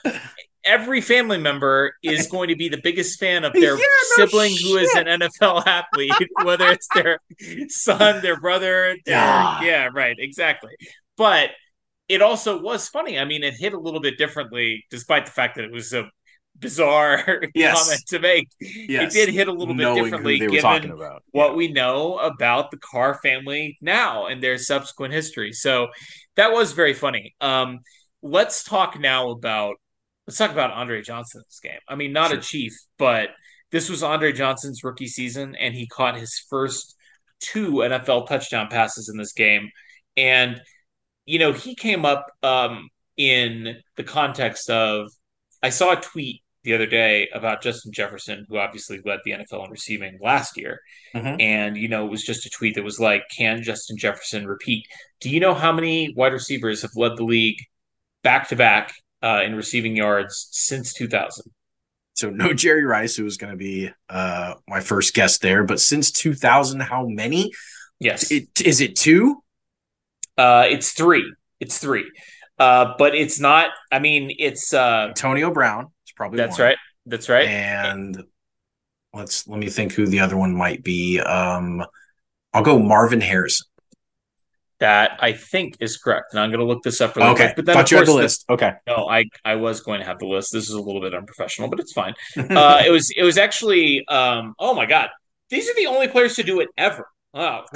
every family member is going to be the biggest fan of their Yeah, no sibling who is shit. an N F L athlete, whether it's their son, their brother, their Yeah. yeah, right, exactly. But it also was funny. I mean, it hit a little bit differently, despite the fact that it was a bizarre Yes. comment to make. Yes. It did hit a little bit Knowing who differently they were given talking about. what Yeah. we know about the Carr family now and their subsequent history. So that was very funny. Um, let's talk now about let's talk about Andre Johnson in this game. I mean, not Sure. a Chief, but this was Andre Johnson's rookie season, and he caught his first two N F L touchdown passes in this game. And you know, he came up um, in the context of I saw a tweet the other day about Justin Jefferson, who obviously led the N F L in receiving last year. Mhm. And, you know, it was just a tweet that was like, can Justin Jefferson repeat? Do you know how many wide receivers have led the league back to back in receiving yards since two thousand? So no Jerry Rice, who was going to be uh, my first guest there, but since two thousand, how many? Yes. It, is it two? Uh, it's three. It's three. Uh, but it's not, I mean, it's uh, Antonio Brown. It's probably That's one. right. That's right. And let's let me think who the other one might be. Um, I'll go Marvin Harrison. That I think is correct. And I'm going to look this up really Okay. quick. But then, Thought of you had course, the the- list. Okay. No, I, I was going to have the list. This is a little bit unprofessional, but it's fine. Uh, it was it was actually um, oh my god, these are the only players to do it ever. Wow.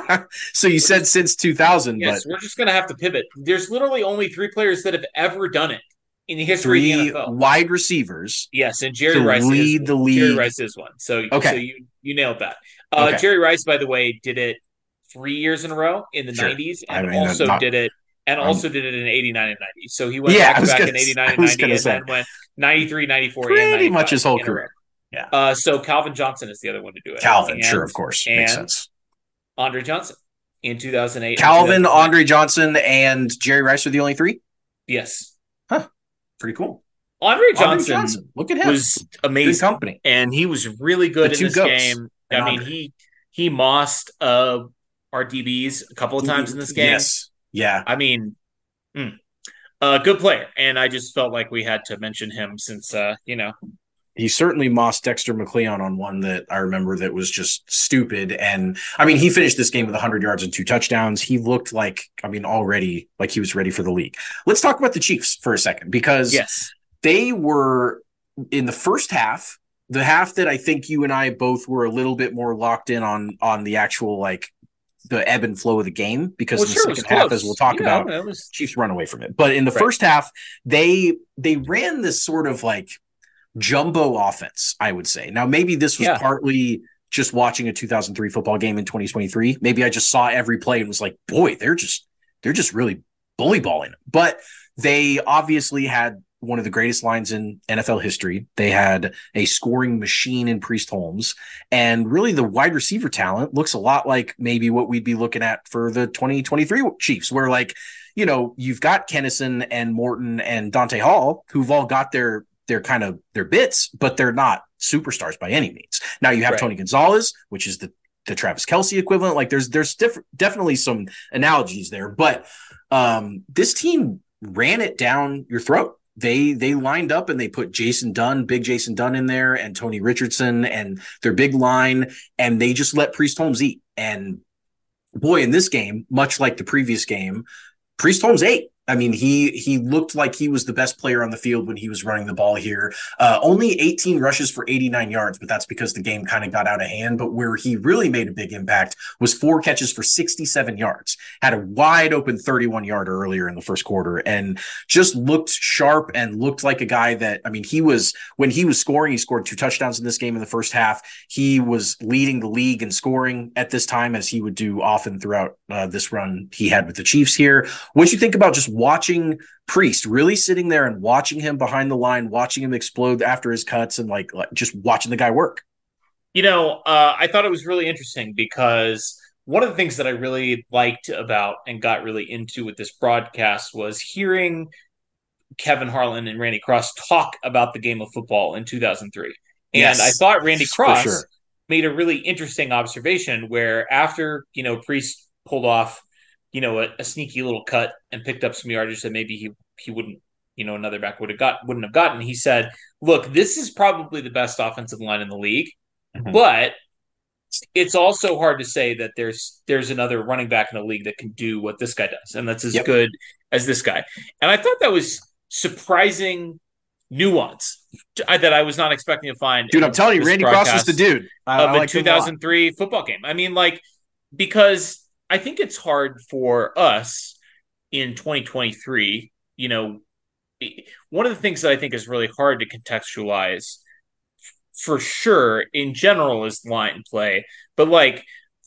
So you said since two thousand, Yes, but we're just going to have to pivot. There's literally only three players that have ever done it in the history of the three N F L. wide receivers. Yes, and Jerry to Rice lead is the Jerry league. Rice is one. So Okay. so you you nailed that. Uh, Okay. Jerry Rice, by the way, did it three years in a row in the Sure. nineties, I and mean, also not- did it and um, also did it in eighty-nine and ninety. So he went Yeah, I back to was back gonna in s- eighty-nine I and was ninety, gonna and say. then went ninety-three, ninety-four, and Pretty ninety-five much his whole in a career. row. Yeah. Uh, so Calvin Johnson is the other one to do it. Calvin, And sure, of course. Makes and sense. Andre Johnson in two thousand eight. and Calvin, two thousand nine. Andre Johnson, and Jerry Rice are the only three? Yes. Pretty cool. Andre Andre Johnson, Johnson. Look at him. was Good amazing. company. And he was really good The in two this goats game. and I mean, Andre. he he mossed uh, our D Bs a couple of times in this game. Yes. Yeah. I mean, mm, uh, good player. And I just felt like we had to mention him since, uh, you know. He certainly mossed Dexter McLeon on one that I remember that was just stupid. And I mean, he finished this game with one hundred yards and two touchdowns. He looked like, I mean, already like he was ready for the league. Let's talk about the Chiefs for a second, because Yes. they were in the first half, the half that I think you and I both were a little bit more locked in on, on the actual, like the ebb and flow of the game, because Well, in the sure, it was second half, close. as we'll talk Yeah, about, it was- Chiefs run away from it. But in the Right. first half, they, they ran this sort of like jumbo offense, I would say. Now, maybe this was Yeah. partly just watching a two thousand three football game in twenty twenty-three. Maybe I just saw every play and was like, boy, they're just, they're just really bully balling. But they obviously had one of the greatest lines in N F L history. They had a scoring machine in Priest Holmes, and really the wide receiver talent looks a lot like maybe what we'd be looking at for the twenty twenty-three Chiefs, where like, you know, you've got Kennison and Morton and Dante Hall, who've all got their they're kind of their bits, but they're not superstars by any means. Now you have Right. Tony Gonzalez, which is the, the Travis Kelce equivalent. Like there's, there's diff- definitely some analogies there, but um, this team ran it down your throat. they they lined up and they put Jason Dunn, big Jason Dunn in there, and Tony Richardson and their big line, and they just let Priest Holmes eat. And boy, in this game, much like the previous game, Priest Holmes ate. I mean, he he looked like he was the best player on the field when he was running the ball here. Uh, only eighteen rushes for eighty-nine yards, but that's because the game kind of got out of hand. But where he really made a big impact was four catches for sixty-seven yards. Had a wide open thirty-one yarder earlier in the first quarter and just looked sharp and looked like a guy that, I mean, he was, when he was scoring, he scored two touchdowns in this game in the first half. He was leading the league in scoring at this time, as he would do often throughout uh, this run he had with the Chiefs here. What do you think about just watching Priest, really sitting there and watching him behind the line, watching him explode after his cuts, and like, like just watching the guy work? You know, uh, I thought it was really interesting because one of the things that I really liked about and got really into with this broadcast was hearing Kevin Harlan and Randy Cross talk about the game of football in two thousand three. And yes, I thought Randy Cross sure. made a really interesting observation where after, you know, Priest pulled off, you know, a, a sneaky little cut and picked up some yardage that maybe he he wouldn't, you know, another back would have got wouldn't have gotten. He said, "Look, this is probably the best offensive line in the league, mm-hmm. but it's also hard to say that there's there's another running back in the league that can do what this guy does, and that's as yep. good as this guy." And I thought that was surprising nuance that I was not expecting to find. Dude, I'm telling you, Randy Cross is the dude I, of I like the two thousand three football game. I mean, like, because I think it's hard for us in twenty twenty-three, you know, one of the things that I think is really hard to contextualize for sure in general is line play, but like,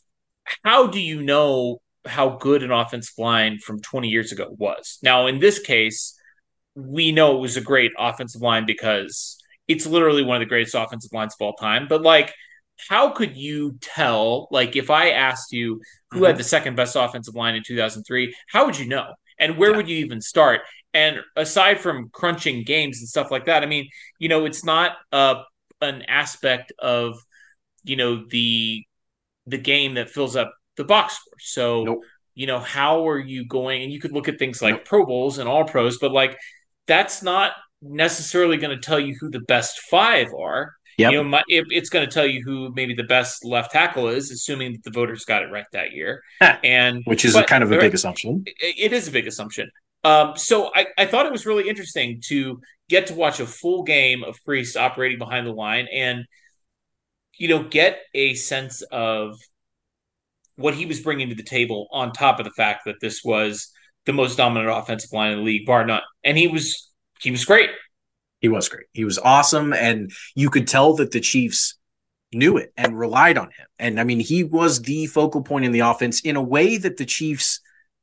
how do you know how good an offensive line from twenty years ago was? Now, in this case, we know it was a great offensive line because it's literally one of the greatest offensive lines of all time, but like, how could you tell, like, if I asked you who mm-hmm. had the second best offensive line in two thousand three, how would you know? And where yeah. would you even start? And aside from crunching games and stuff like that, I mean, you know, it's not uh, an aspect of, you know, the the game that fills up the box score. So, nope. you know, how are you going? And you could look at things like nope. Pro Bowls and All Pros, but like, that's not necessarily going to tell you who the best five are. Yep. You know, my, it, it's going to tell you who maybe the best left tackle is, assuming that the voters got it right that year. And which is a kind of a big assumption. It, it is a big assumption. Um, so I, I thought it was really interesting to get to watch a full game of Priest operating behind the line and, you know, get a sense of what he was bringing to the table on top of the fact that this was the most dominant offensive line in the league, bar none. And he was he was great. He was great. He was awesome. And you could tell that the Chiefs knew it and relied on him. And I mean, he was the focal point in the offense in a way that the Chiefs,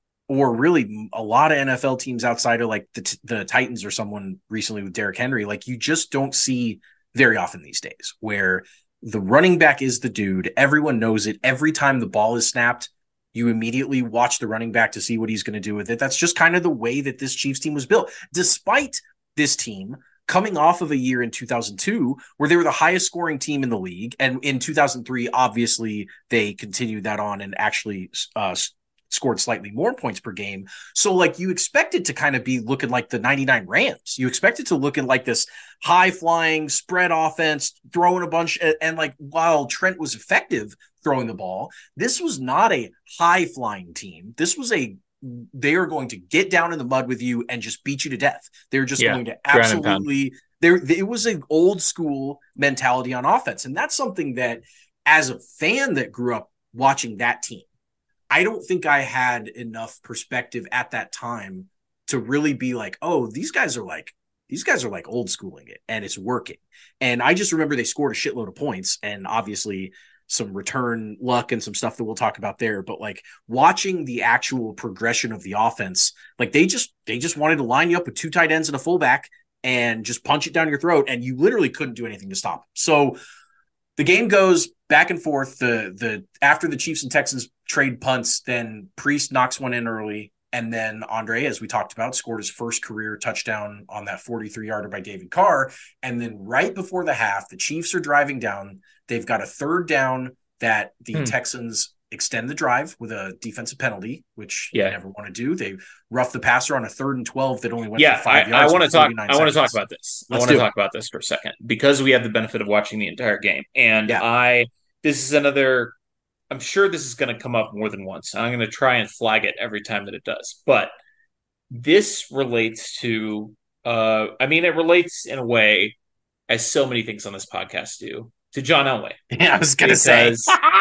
or really a lot of N F L teams outside of like the, the Titans or someone recently with Derrick Henry, like you just don't see very often these days, where the running back is the dude. Everyone knows it. Every time the ball is snapped, you immediately watch the running back to see what he's going to do with it. That's just kind of the way that this Chiefs team was built. Despite this team coming off of a year in two thousand two where they were the highest scoring team in the league. And in two thousand three, obviously, they continued that on and actually uh, scored slightly more points per game. So, like, you expect it to kind of be looking like the ninety-nine Rams. You expect it to look like this high-flying spread offense, throwing a bunch. And, and, like, while Trent was effective throwing the ball, this was not a high-flying team. This was a they are going to get down in the mud with you and just beat you to death. They're just yeah, going to absolutely there. It was an old school mentality on offense. And that's something that as a fan that grew up watching that team, I don't think I had enough perspective at that time to really be like, oh, these guys are like, these guys are like old schooling it and it's working. And I just remember they scored a shitload of points and obviously some return luck and some stuff that we'll talk about there. But like watching the actual progression of the offense, like they just, they just wanted to line you up with two tight ends and a fullback and just punch it down your throat. And you literally couldn't do anything to stop them. So the game goes back and forth. The, the, after the Chiefs and Texans trade punts, then Priest knocks one in early. And then Andre, as we talked about, scored his first career touchdown on that forty-three yarder by David Carr. And then right before the half, the Chiefs are driving down. They've got a third down that the hmm. Texans extend the drive with a defensive penalty, which Yeah. you never want to do. They roughed the passer on a third and twelve that only went Yeah, for five I, I yards. want to talk. I want to talk seconds. about this. Let's I want to do talk it. about this for a second because we have the benefit of watching the entire game, and Yeah. I. This is another. I'm sure this is going to come up more than once. I'm going to try and flag it every time that it does, but this relates to. Uh, I mean, it relates in a way as so many things on this podcast do to John Elway. Yeah, I was going to say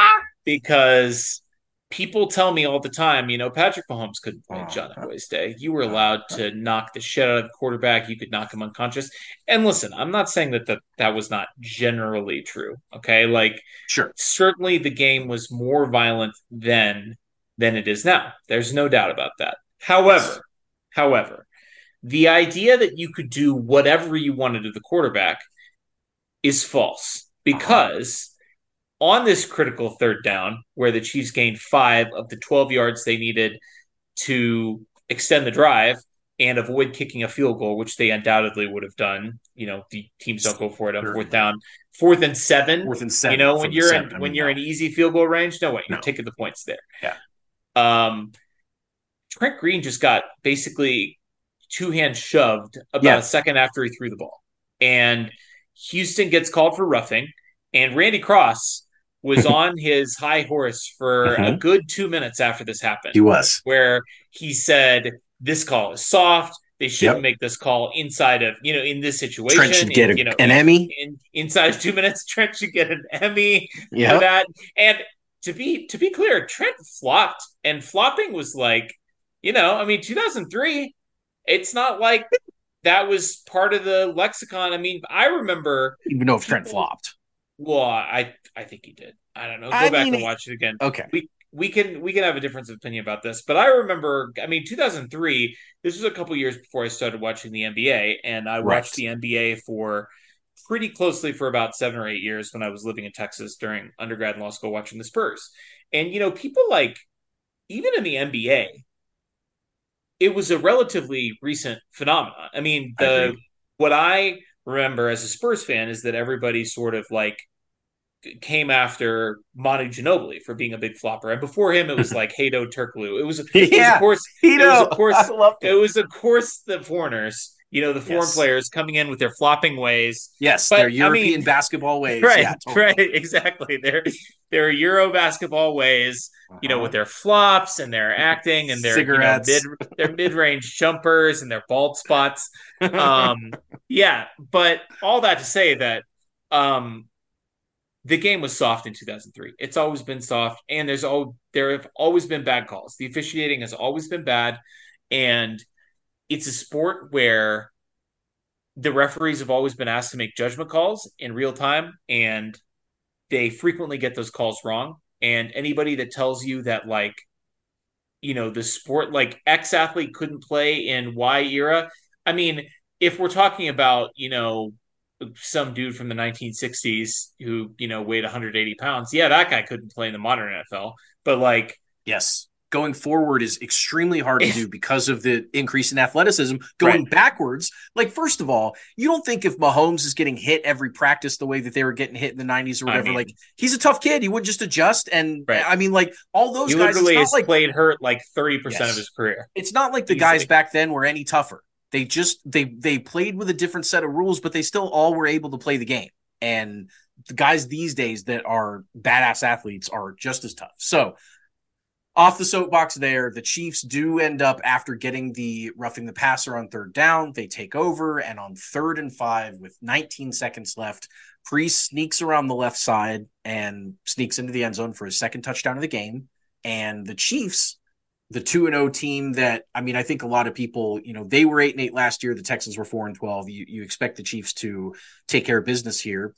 because people tell me all the time, you know, Patrick Mahomes couldn't play oh, John Elway's day. You were allowed to knock the shit out of the quarterback. You could knock him unconscious. And listen, I'm not saying that the, that was not generally true. Okay, like sure, certainly the game was more violent then than it is now. There's no doubt about that. However, yes. however, the idea that you could do whatever you wanted to the quarterback is false because uh-huh. on this critical third down where the Chiefs gained five of the twelve yards they needed to extend the drive and avoid kicking a field goal, which they undoubtedly would have done. You know, the teams don't go for it on sure. fourth down, fourth and seven. Fourth and seven. You know, when you're seven, in I when mean, you're no. in easy field goal range, no way, you're no. taking the points there. Yeah. Um, Trent Green just got basically two hands shoved about yeah. a second after he threw the ball, and Houston gets called for roughing, and Randy Cross was on his high horse for mm-hmm. a good two minutes after this happened. He was. Where he said, this call is soft. They shouldn't yep. make this call inside of, you know, in this situation. Trent should get and, a, you know, an in, Emmy. In, inside of two minutes, Trent should get an Emmy yep. for that. And to be to be clear, Trent flopped. And flopping was like, you know, I mean, two thousand three, it's not like that was part of the lexicon. I mean, I remember. Even know if Trent flopped. Well, I I think he did. I don't know. Go I back mean, and watch it again. Okay. We we can we can have a difference of opinion about this, but I remember. I mean, two thousand three. This was a couple years before I started watching the N B A, and I right. watched the N B A for pretty closely for about seven or eight years when I was living in Texas during undergrad and law school, watching the Spurs. And you know, people like even in the N B A, it was a relatively recent phenomenon. I mean, the I what I remember as a Spurs fan is that everybody sort of like came after Manu Ginobili for being a big flopper, and before him, it was like Hedo Turkoglu. It was, it yeah, was of course, Hedo. it was of course, I loved it. it was of course the foreigners. You know, the foreign yes. players coming in with their flopping ways. Yes, but, their European I mean, basketball ways. Right, yeah, totally. right, exactly. Their their Euro basketball ways. Uh-huh. You know, with their flops and their acting and their cigarettes, you know, mid their mid range jumpers and their bald spots. Um, yeah, but all that to say that um, the game was soft in two thousand three. It's always been soft, and there's all there have always been bad calls. The officiating has always been bad, and it's a sport where the referees have always been asked to make judgment calls in real time, and they frequently get those calls wrong. And anybody that tells you that, like, you know, the sport, like X athlete couldn't play in Y era. I mean, if we're talking about, you know, some dude from the nineteen sixties who, you know, weighed one hundred eighty pounds, yeah, that guy couldn't play in the modern N F L. But like, yes. Going forward is extremely hard to do because of the increase in athleticism. Going right. backwards, like, first of all, you don't think if Mahomes is getting hit every practice the way that they were getting hit in the nineties or whatever, I mean, like, he's a tough kid. He would just adjust. And right. I mean, like, all those he guys, literally it's not has like, played hurt like thirty percent yes. of his career. It's not like the Easily. guys back then were any tougher. They just, they, they played with a different set of rules, but they still all were able to play the game. And the guys these days that are badass athletes are just as tough. So, off the soapbox there, the Chiefs do end up, after getting the roughing the passer on third down, they take over, and on third and five with nineteen seconds left, Priest sneaks around the left side and sneaks into the end zone for his second touchdown of the game. And the Chiefs, the two and oh team that, I mean, I think a lot of people, you know, they were eight and eight last year. The Texans were four and twelve. You, you expect the Chiefs to take care of business here.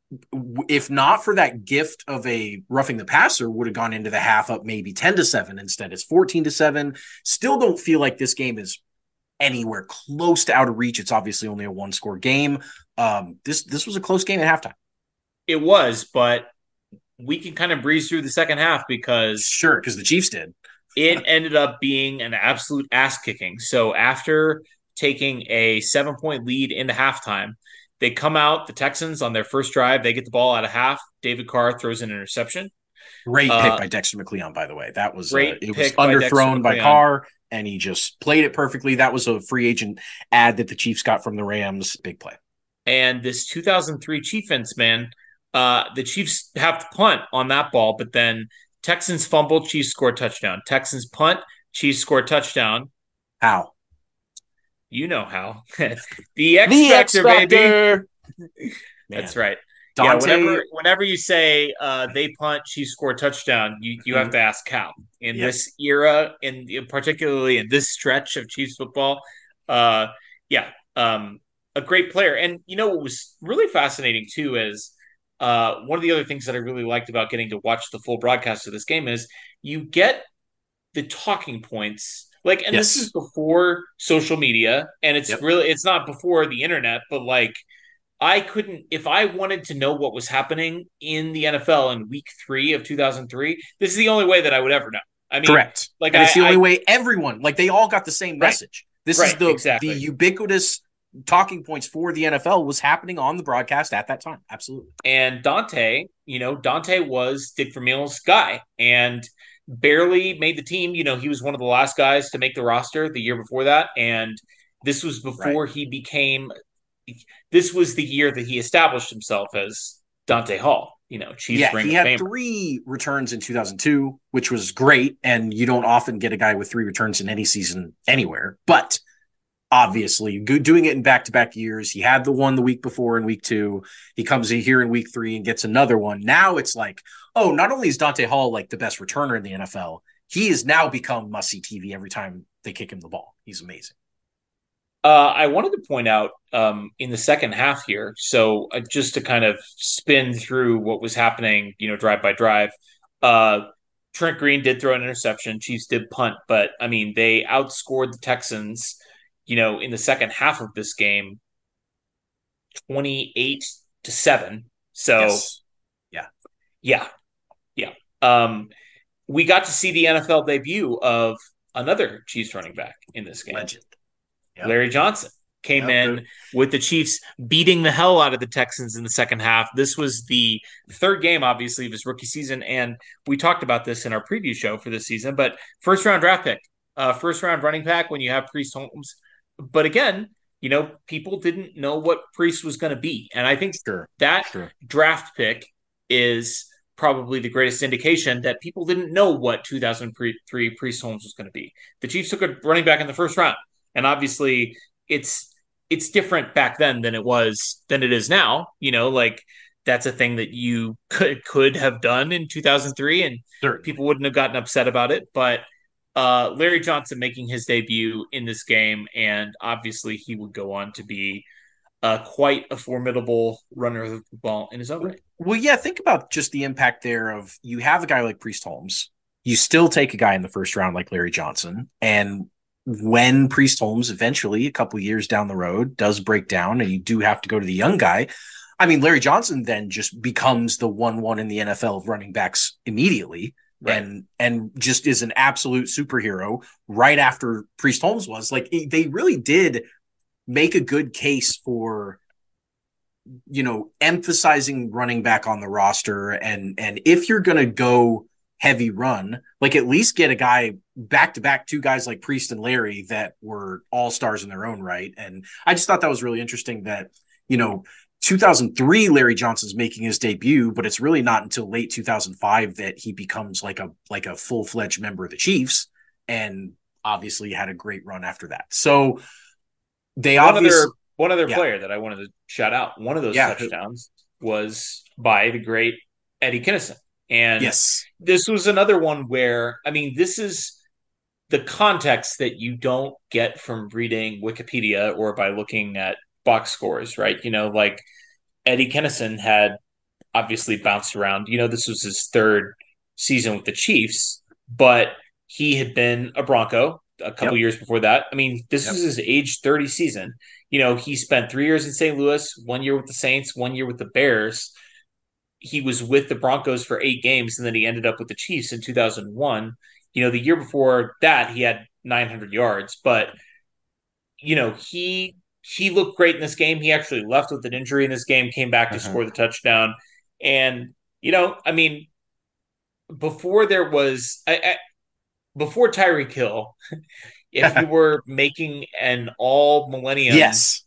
If not for that gift of a roughing the passer, would have gone into the half up maybe ten to seven. Instead, it's fourteen to seven. Still don't feel like this game is anywhere close to out of reach. It's obviously only a one score game. Um, this this was a close game at halftime. It was, but we can kind of breeze through the second half because sure, because the Chiefs did. It ended up being an absolute ass kicking. So after taking a seven point lead into halftime, they come out, the Texans, on their first drive. They get the ball out of half. David Carr throws an interception. Great pick Uh, by Dexter McLeon, by the way. That was uh, great it was pick by Dexter underthrown by McLeon. Carr, and he just played it perfectly. That was a free agent ad that the Chiefs got from the Rams. Big play. And this two thousand three Chiefs, man, uh, the Chiefs have to punt on that ball, but then Texans fumble, Chiefs score a touchdown. Texans punt, Chiefs score a touchdown. How? You know how. The X The X Factor, baby. That's right. Dante, yeah, whenever whenever you say uh, they punt, Chiefs score a touchdown, you, you have to ask how. In Yep. this era, in particularly in this stretch of Chiefs football, uh, yeah, um, a great player. And you know what was really fascinating too is uh, one of the other things that I really liked about getting to watch the full broadcast of this game is you get the talking points. Like, and Yes. this is before social media, and it's Yep. really it's not before the internet, but like I couldn't, if I wanted to know what was happening in the N F L in week three of two thousand three, this is the only way that I would ever know. I mean, Correct. Like and I, it's the only I, way everyone, like they all got the same Right. message. This Right, is the, exactly. the ubiquitous talking points for the N F L was happening on the broadcast at that time. Absolutely. And Dante, you know, Dante was Dick Vermeil's guy and barely made the team. You know, he was one of the last guys to make the roster the year before that. And this was before Right. he became, this was the year that he established himself as Dante Hall. You know, Chiefs Yeah, Ring he of had Fame. three returns in two thousand two, which was great. And you don't often get a guy with three returns in any season anywhere. But obviously, doing it in back-to-back years, he had the one the week before in week two. He comes in here in week three and gets another one. Now it's like, oh, not only is Dante Hall like the best returner in the N F L, he has now become must-see T V every time they kick him the ball. He's amazing. Uh, I wanted to point out um, in the second half here, so uh, just to kind of spin through what was happening, you know, drive by drive. Uh, Trent Green did throw an interception. Chiefs did punt, but I mean, they outscored the Texans, you know, in the second half of this game, twenty-eight to seven. So, yes. yeah, yeah, yeah. Um, we got to see the N F L debut of another Chiefs running back in this game. Legend. Yep. Larry Johnson came yep, in good. with the Chiefs beating the hell out of the Texans in the second half. This was the third game, obviously, of his rookie season. And we talked about this in our preview show for this season, but first round draft pick, uh, first round running back when you have Priest Holmes. But again, you know, people didn't know what Priest was going to be. And I think sure. that sure. draft pick is probably the greatest indication that people didn't know what two thousand three Priest Holmes was going to be. The Chiefs took a running back in the first round. And obviously it's it's different back then than it was than it is now. You know, like that's a thing that you could could have done in two thousand three and Certainly. people wouldn't have gotten upset about it. But uh, Larry Johnson making his debut in this game, and obviously he would go on to be uh, quite a formidable runner of the ball in his own right. Well, yeah, think about just the impact there of you have a guy like Priest Holmes. You still take a guy in the first round like Larry Johnson, and when Priest Holmes eventually, a couple years down the road, does break down and you do have to go to the young guy, I mean, Larry Johnson then just becomes the one one in the N F L of running backs immediately. Right. And and just is an absolute superhero right after Priest Holmes was. Like, they really did make a good case for, you know, emphasizing running back on the roster. And, and if you're going to go heavy run, like at least get a guy back to back, two guys like Priest and Larry that were all stars in their own right. And I just thought that was really interesting that, you know, two thousand three Larry Johnson's making his debut, but it's really not until late two thousand five that he becomes like a, like a full-fledged member of the Chiefs, and obviously had a great run after that. So they one obviously, other, one other yeah. player that I wanted to shout out, one of those yeah. touchdowns was by the great Eddie Kinnison. And yes, this was another one where, I mean, this is the context that you don't get from reading Wikipedia or by looking at box scores, right? You know, like Eddie Kinnison had obviously bounced around. You know, this was his third season with the Chiefs, but he had been a Bronco a couple yep. years before that. I mean, this yep. was his age thirty season. You know, he spent three years in Saint Louis, one year with the Saints, one year with the Bears. He was with the Broncos for eight games, and then he ended up with the Chiefs in two thousand one. You know, the year before that, he had nine hundred yards, but, you know, he he looked great in this game. He actually left with an injury in this game, came back to uh-huh. score the touchdown. And, you know, I mean, before there was I, I, before Tyreek Hill, if you were making an all millennium Yes.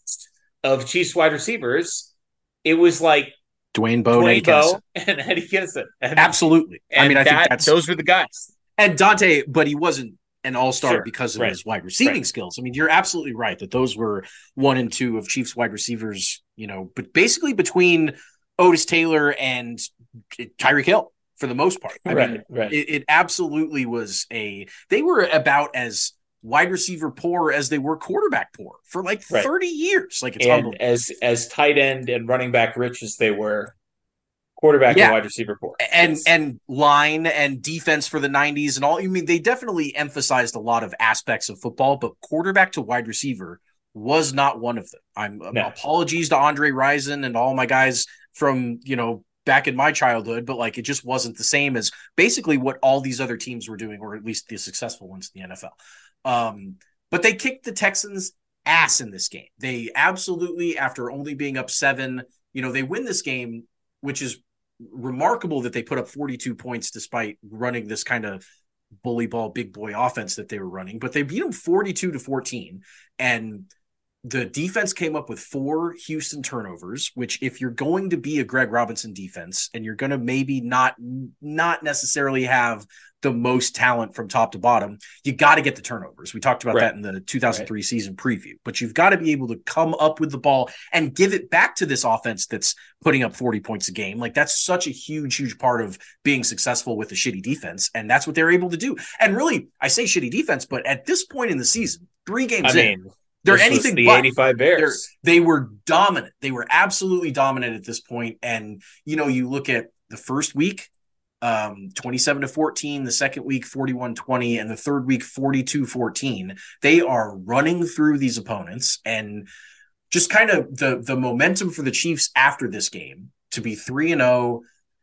of Chiefs wide receivers, it was like Dwayne Bowe and Eddie Dwayne Bowe Kennison. and Eddie Kennison. And, Absolutely. I mean, and I think that that's those were the guys. and Dante, but he wasn't an all-star Sure. because of Right. his wide receiving Right. skills. I mean, you're absolutely right that those were one and two of Chiefs wide receivers, you know, but basically between Otis Taylor and Tyreek Hill for the most part. I Right, mean, right. it, it absolutely was a they were about as wide receiver poor as they were quarterback poor for like Right. thirty years. Like it's And unbelievable. as as tight end and running back rich as they were, quarterback Yeah. and wide receiver poor. and Yes. and line and defense for the nineties and all. I mean, they definitely emphasized a lot of aspects of football, but quarterback to wide receiver was not one of them. I'm No. apologies to Andre Rison and all my guys from, you know, back in my childhood, but like it just wasn't the same as basically what all these other teams were doing, or at least the successful ones in the N F L. Um, but they kicked the Texans' ass in this game. They absolutely, after only being up seven, you know, they win this game, which is remarkable that they put up forty-two points despite running this kind of bully ball, big boy offense that they were running. But they beat them forty-two to fourteen. And the defense came up with four Houston turnovers, which if you're going to be a Greg Robinson defense and you're going to maybe not, not necessarily have the most talent from top to bottom, you got to get the turnovers. We talked about Right. that in the two thousand three right. season preview, but you've got to be able to come up with the ball and give it back to this offense that's putting up forty points a game. Like that's such a huge, huge part of being successful with a shitty defense. And that's what they're able to do. And really, I say shitty defense, but at this point in the season, three games I in, mean, they're this anything was the but. eighty-five Bears. They were dominant. They were absolutely dominant at this point. And, you know, you look at the first week, um, twenty-seven to fourteen, the second week, forty-one twenty, and the third week, forty-two fourteen. They are running through these opponents, and just kind of the, the momentum for the Chiefs after this game to be three and oh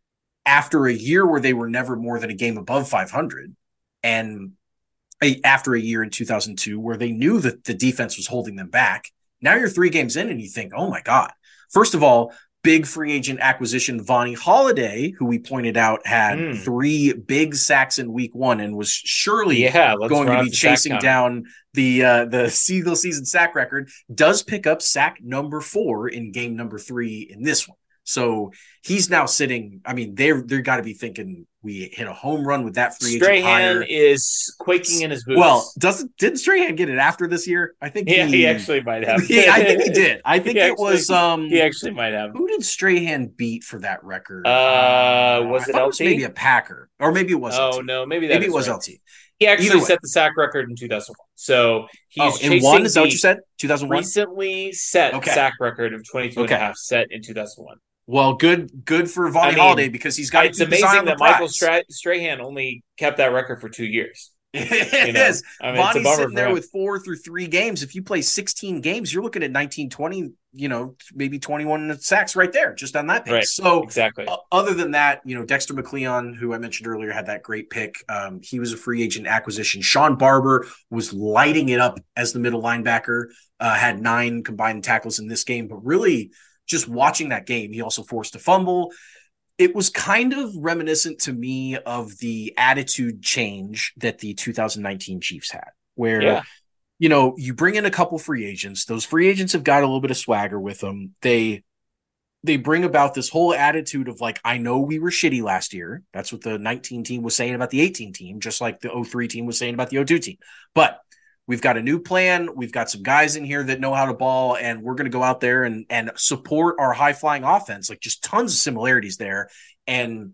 after a year where they were never more than a game above five hundred. And after a year in two thousand two where they knew that the defense was holding them back. Now you're three games in and you think, oh my God. First of all, big free agent acquisition, Vonnie Holiday, who we pointed out had mm. three big sacks in week one and was surely yeah, going to be chasing down the uh, the single season sack record, does pick up sack number four in game number three in this one. So he's now sitting. I mean, they're they're got to be thinking we hit a home run with that free Strahan agent hire. is quaking in his boots. Well, doesn't didn't Strahan get it after this year? I think yeah, he, he actually might have. he, I think he did. I think he it actually, was. Um, he actually might have. Who did Strahan beat for that record? Uh, was I it L T? It was maybe a Packer, or maybe it was. Oh L T. no, maybe that maybe it was right. L T. He actually set the sack record in two thousand one. So he's oh, in one. Is that what you said? two thousand one. Recently set okay. sack record of twenty-two okay. and a half set in two thousand one. Well, good, good for Vonnie I mean, Holiday because he's got. It's amazing that Michael Stra- Strahan only kept that record for two years. It you know? is. I mean, Vonnie's sitting there with four through three games. If you play sixteen games, you're looking at nineteen, twenty, you know, maybe twenty-one sacks right there, just on that pace. Right. So exactly. Uh, other than that, you know, Dexter McCleon, who I mentioned earlier, had that great pick. Um, he was a free agent acquisition. Sean Barber was lighting it up as the middle linebacker, uh, had nine combined tackles in this game, but really just watching that game, he also forced a fumble. It was kind of reminiscent to me of the attitude change that the two thousand nineteen Chiefs had, where, yeah. you know, you bring in a couple free agents. Those free agents have got a little bit of swagger with them. They, they bring about this whole attitude of like, I know we were shitty last year. That's what the nineteen team was saying about the eighteen team, just like the oh three team was saying about the oh two team. But we've got a new plan. We've got some guys in here that know how to ball, and we're going to go out there and, and support our high-flying offense. Like, just tons of similarities there. And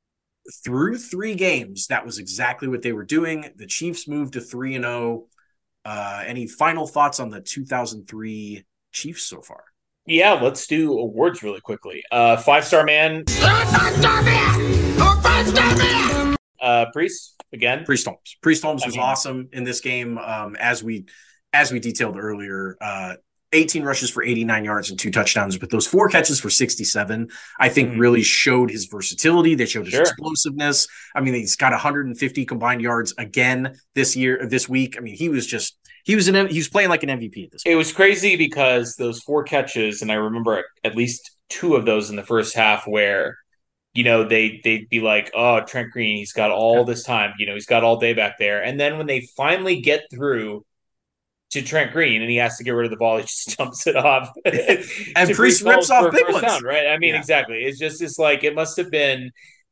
through three games, that was exactly what they were doing. The Chiefs moved to three and oh. Uh, any final thoughts on the two thousand three Chiefs so far? Yeah, let's do awards really quickly. Uh, five-star man. Five-star man! Or five-star man! Uh, Priest. Again, Priest Holmes. Priest Holmes was I mean, awesome in this game. Um, as we as we detailed earlier, uh, eighteen rushes for eighty-nine yards and two touchdowns, but those four catches for sixty-seven, I think mm. really showed his versatility. They showed his sure. explosiveness. I mean, he's got one hundred fifty combined yards again this year, this week. I mean, he was just he was an he was playing like an M V P at this point. It was crazy because those four catches, and I remember at least two of those in the first half where you know, they they'd be like, oh, Trent Green, he's got all this time, you know, he's got all day back there. And then when they finally get through to Trent Green and he has to get rid of the ball, he just dumps it off And to Priest Priest rips Holmes off for a big first ones. down, right? I mean, Yeah. exactly. It's just it's like it must have been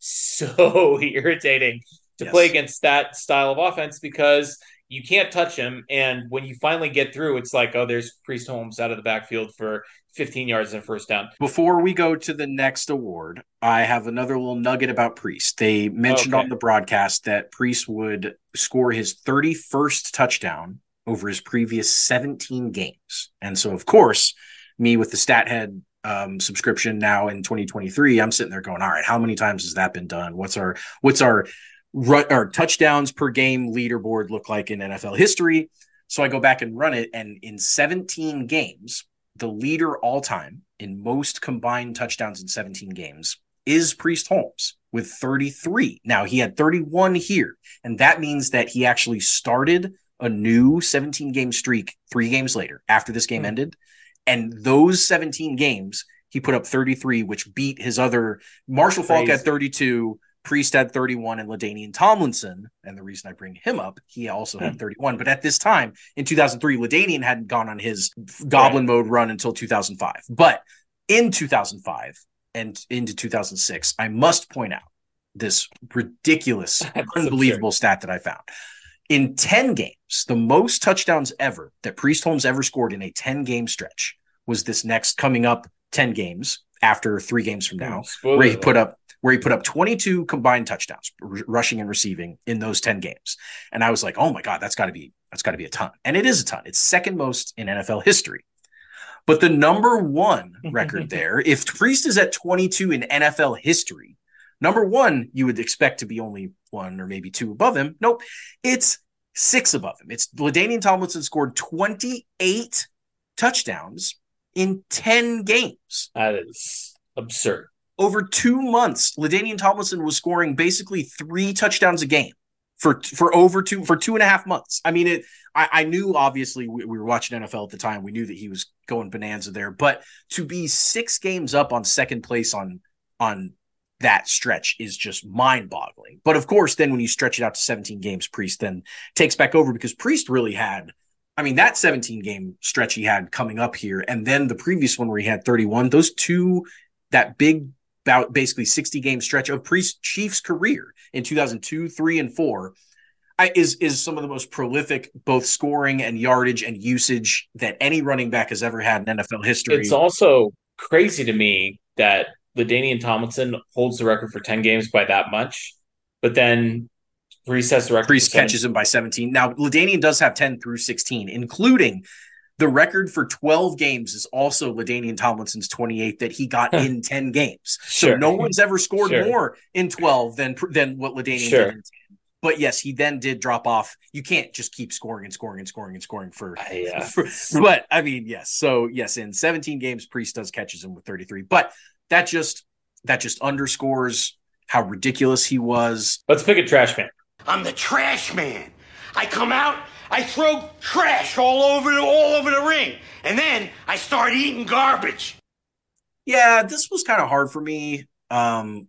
so irritating to play Yes. against that style of offense because you can't touch him. And when you finally get through, it's like, oh, there's Priest Holmes out of the backfield for fifteen yards and first down. Before we go to the next award, I have another little nugget about Priest. They mentioned Okay. on the broadcast that Priest would score his thirty-first touchdown over his previous seventeen games. And so, of course, me with the StatHead um, subscription now in twenty twenty-three, I'm sitting there going, all right, how many times has that been done? What's our what's our, our touchdowns per game leaderboard look like in N F L history? So I go back and run it, and in seventeen games, the leader all time in most combined touchdowns in seventeen games is Priest Holmes with thirty-three. Now, he had thirty-one here, and that means that he actually started a new seventeen game streak three games later after this game mm-hmm. ended. And those seventeen games, he put up thirty-three, which beat his other Marshall Faulk at thirty-two, Priest had thirty-one, and LaDainian Tomlinson, and the reason I bring him up, he also had thirty-one. But at this time, in two thousand three, LaDainian hadn't gone on his goblin right. mode run until two thousand five. But in two thousand five and into two thousand six, I must point out this ridiculous, unbelievable absurd. stat that I found. In ten games, the most touchdowns ever that Priest Holmes ever scored in a ten-game stretch was this next coming up ten games after three games from now, oh, where he put up where he put up twenty-two combined touchdowns, r- rushing and receiving in those ten games. And I was like, oh my God, that's gotta be, that's gotta be a ton. And it is a ton. It's second most in N F L history. But the number one record there, if Priest is at twenty-two in N F L history, number one, you would expect to be only one or maybe two above him. Nope. It's six above him. It's LaDainian Tomlinson scored twenty-eight touchdowns in ten games. That is absurd. Over two months, LaDainian Tomlinson was scoring basically three touchdowns a game for for over two for two and a half months. I mean, it. I, I knew obviously we, we were watching N F L at the time. We knew that he was going bonanza there, but to be six games up on second place on on that stretch is just mind-boggling. But of course, then when you stretch it out to seventeen games, Priest then takes back over because Priest really had. I mean, that seventeen game stretch he had coming up here, and then the previous one where he had thirty-one. Those two, that big. About basically sixty game stretch of Priest Chiefs career in two thousand two, three, and four I, is is some of the most prolific both scoring and yardage and usage that any running back has ever had in N F L history. It's also crazy to me that LaDainian Tomlinson holds the record for ten games by that much, but then Priest has the record. Priest catches him by seventeen. Now, LaDainian does have ten through sixteen, including the record for twelve games is also LaDainian Tomlinson's twenty-eight that he got in ten games. Sure. So no one's ever scored sure. more in twelve than than what LaDainian sure. did in ten. But yes, he then did drop off. You can't just keep scoring and scoring and scoring and scoring for, I, uh... for but I mean, yes. So yes, in seventeen games, Priest does catches him with thirty-three. But that just that just underscores how ridiculous he was. Let's pick a trash man. I'm the trash man. I come out, I throw trash all over the, all over the ring, and then I start eating garbage. Yeah, this was kind of hard for me. Um,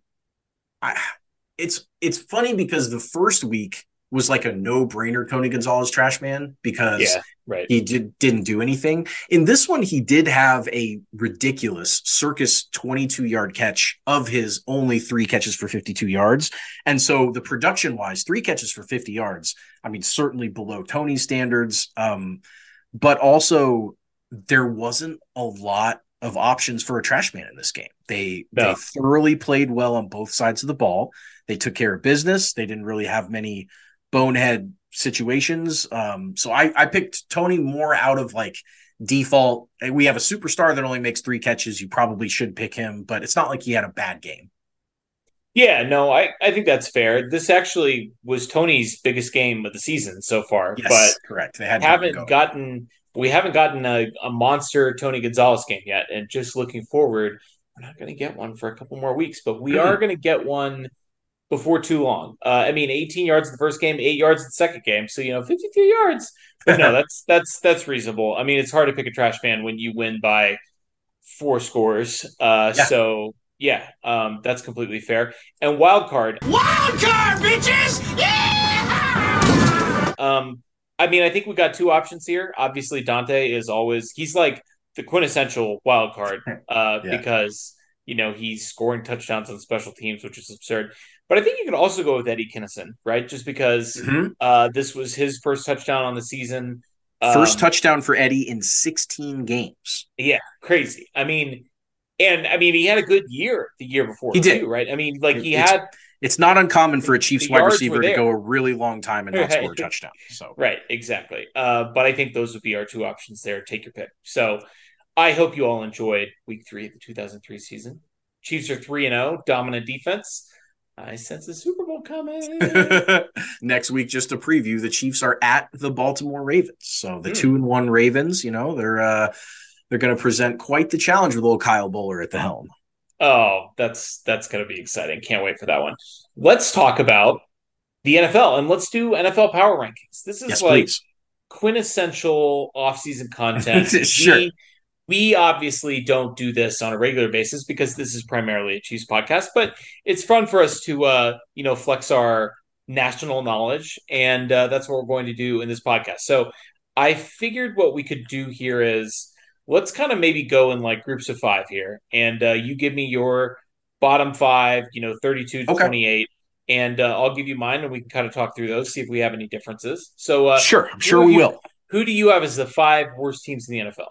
I, it's it's funny because the first week was like a no-brainer Tony Gonzalez trash man because yeah, right. he did, didn't do anything. In this one, he did have a ridiculous circus twenty-two-yard catch of his only three catches for fifty-two yards. And so the production-wise, three catches for fifty yards, I mean, certainly below Tony's standards. Um, but also there wasn't a lot of options for a trash man in this game. They, no. they thoroughly played well on both sides of the ball. They took care of business. They didn't really have many bonehead situations. Um, so I, I picked Tony more out of like default. We have a superstar that only makes three catches. You probably should pick him, but it's not like he had a bad game. Yeah, no, I, I think that's fair. This actually was Tony's biggest game of the season so far. Yes, but correct. They had haven't gotten we haven't gotten a, a monster Tony Gonzalez game yet. And just looking forward, we're not going to get one for a couple more weeks, but we mm-hmm. are going to get one before too long. Uh, I mean, eighteen yards in the first game, eight yards in the second game. So, you know, fifty-two yards. But no, that's that's that's reasonable. I mean, it's hard to pick a trash man when you win by four scores. Uh, yeah. So Yeah, um, that's completely fair. And wild card. Wild card, bitches! Yeah! Um, I mean, I think we got two options here. Obviously, Dante is always he's like the quintessential wild card uh, Yeah. because you know he's scoring touchdowns on special teams, which is absurd. But I think you can also go with Eddie Kinnison, right? Just because Mm-hmm. uh, this was his first touchdown on the season. First Um, touchdown for Eddie in sixteen games. Yeah, crazy. I mean, and I mean, he had a good year the year before He did. too, right? I mean, like It- he it's, had it's not uncommon for a Chiefs the wide yards receiver were to there. go a really long time and not Right. score a touchdown. So Right, exactly. Uh, but I think those would be our two options there. Take your pick. So I hope you all enjoyed week three of the two thousand three season. Chiefs are three and oh, dominant defense. I sense the Super Bowl coming. next week, just to preview, the Chiefs are at the Baltimore Ravens. So the Hmm. two and one Ravens, you know, they're uh, they're going to present quite the challenge with old Kyle Bowler at the helm. Oh, that's that's going to be exciting. Can't wait for that one. Let's talk about the N F L and let's do N F L power rankings. This is Yes, like please. quintessential off-season content. Sure. We, we obviously don't do this on a regular basis because this is primarily a Chiefs podcast, but it's fun for us to uh, you know, flex our national knowledge, and uh, that's what we're going to do in this podcast. So I figured what we could do here is let's kind of maybe go in like groups of five here, and uh, you give me your bottom five, you know, thirty-two to Okay. twenty-eight, and uh, I'll give you mine, and we can kind of talk through those, see if we have any differences. So, uh, Sure. I'm who sure have we you- will. Who do you have as the five worst teams in the N F L?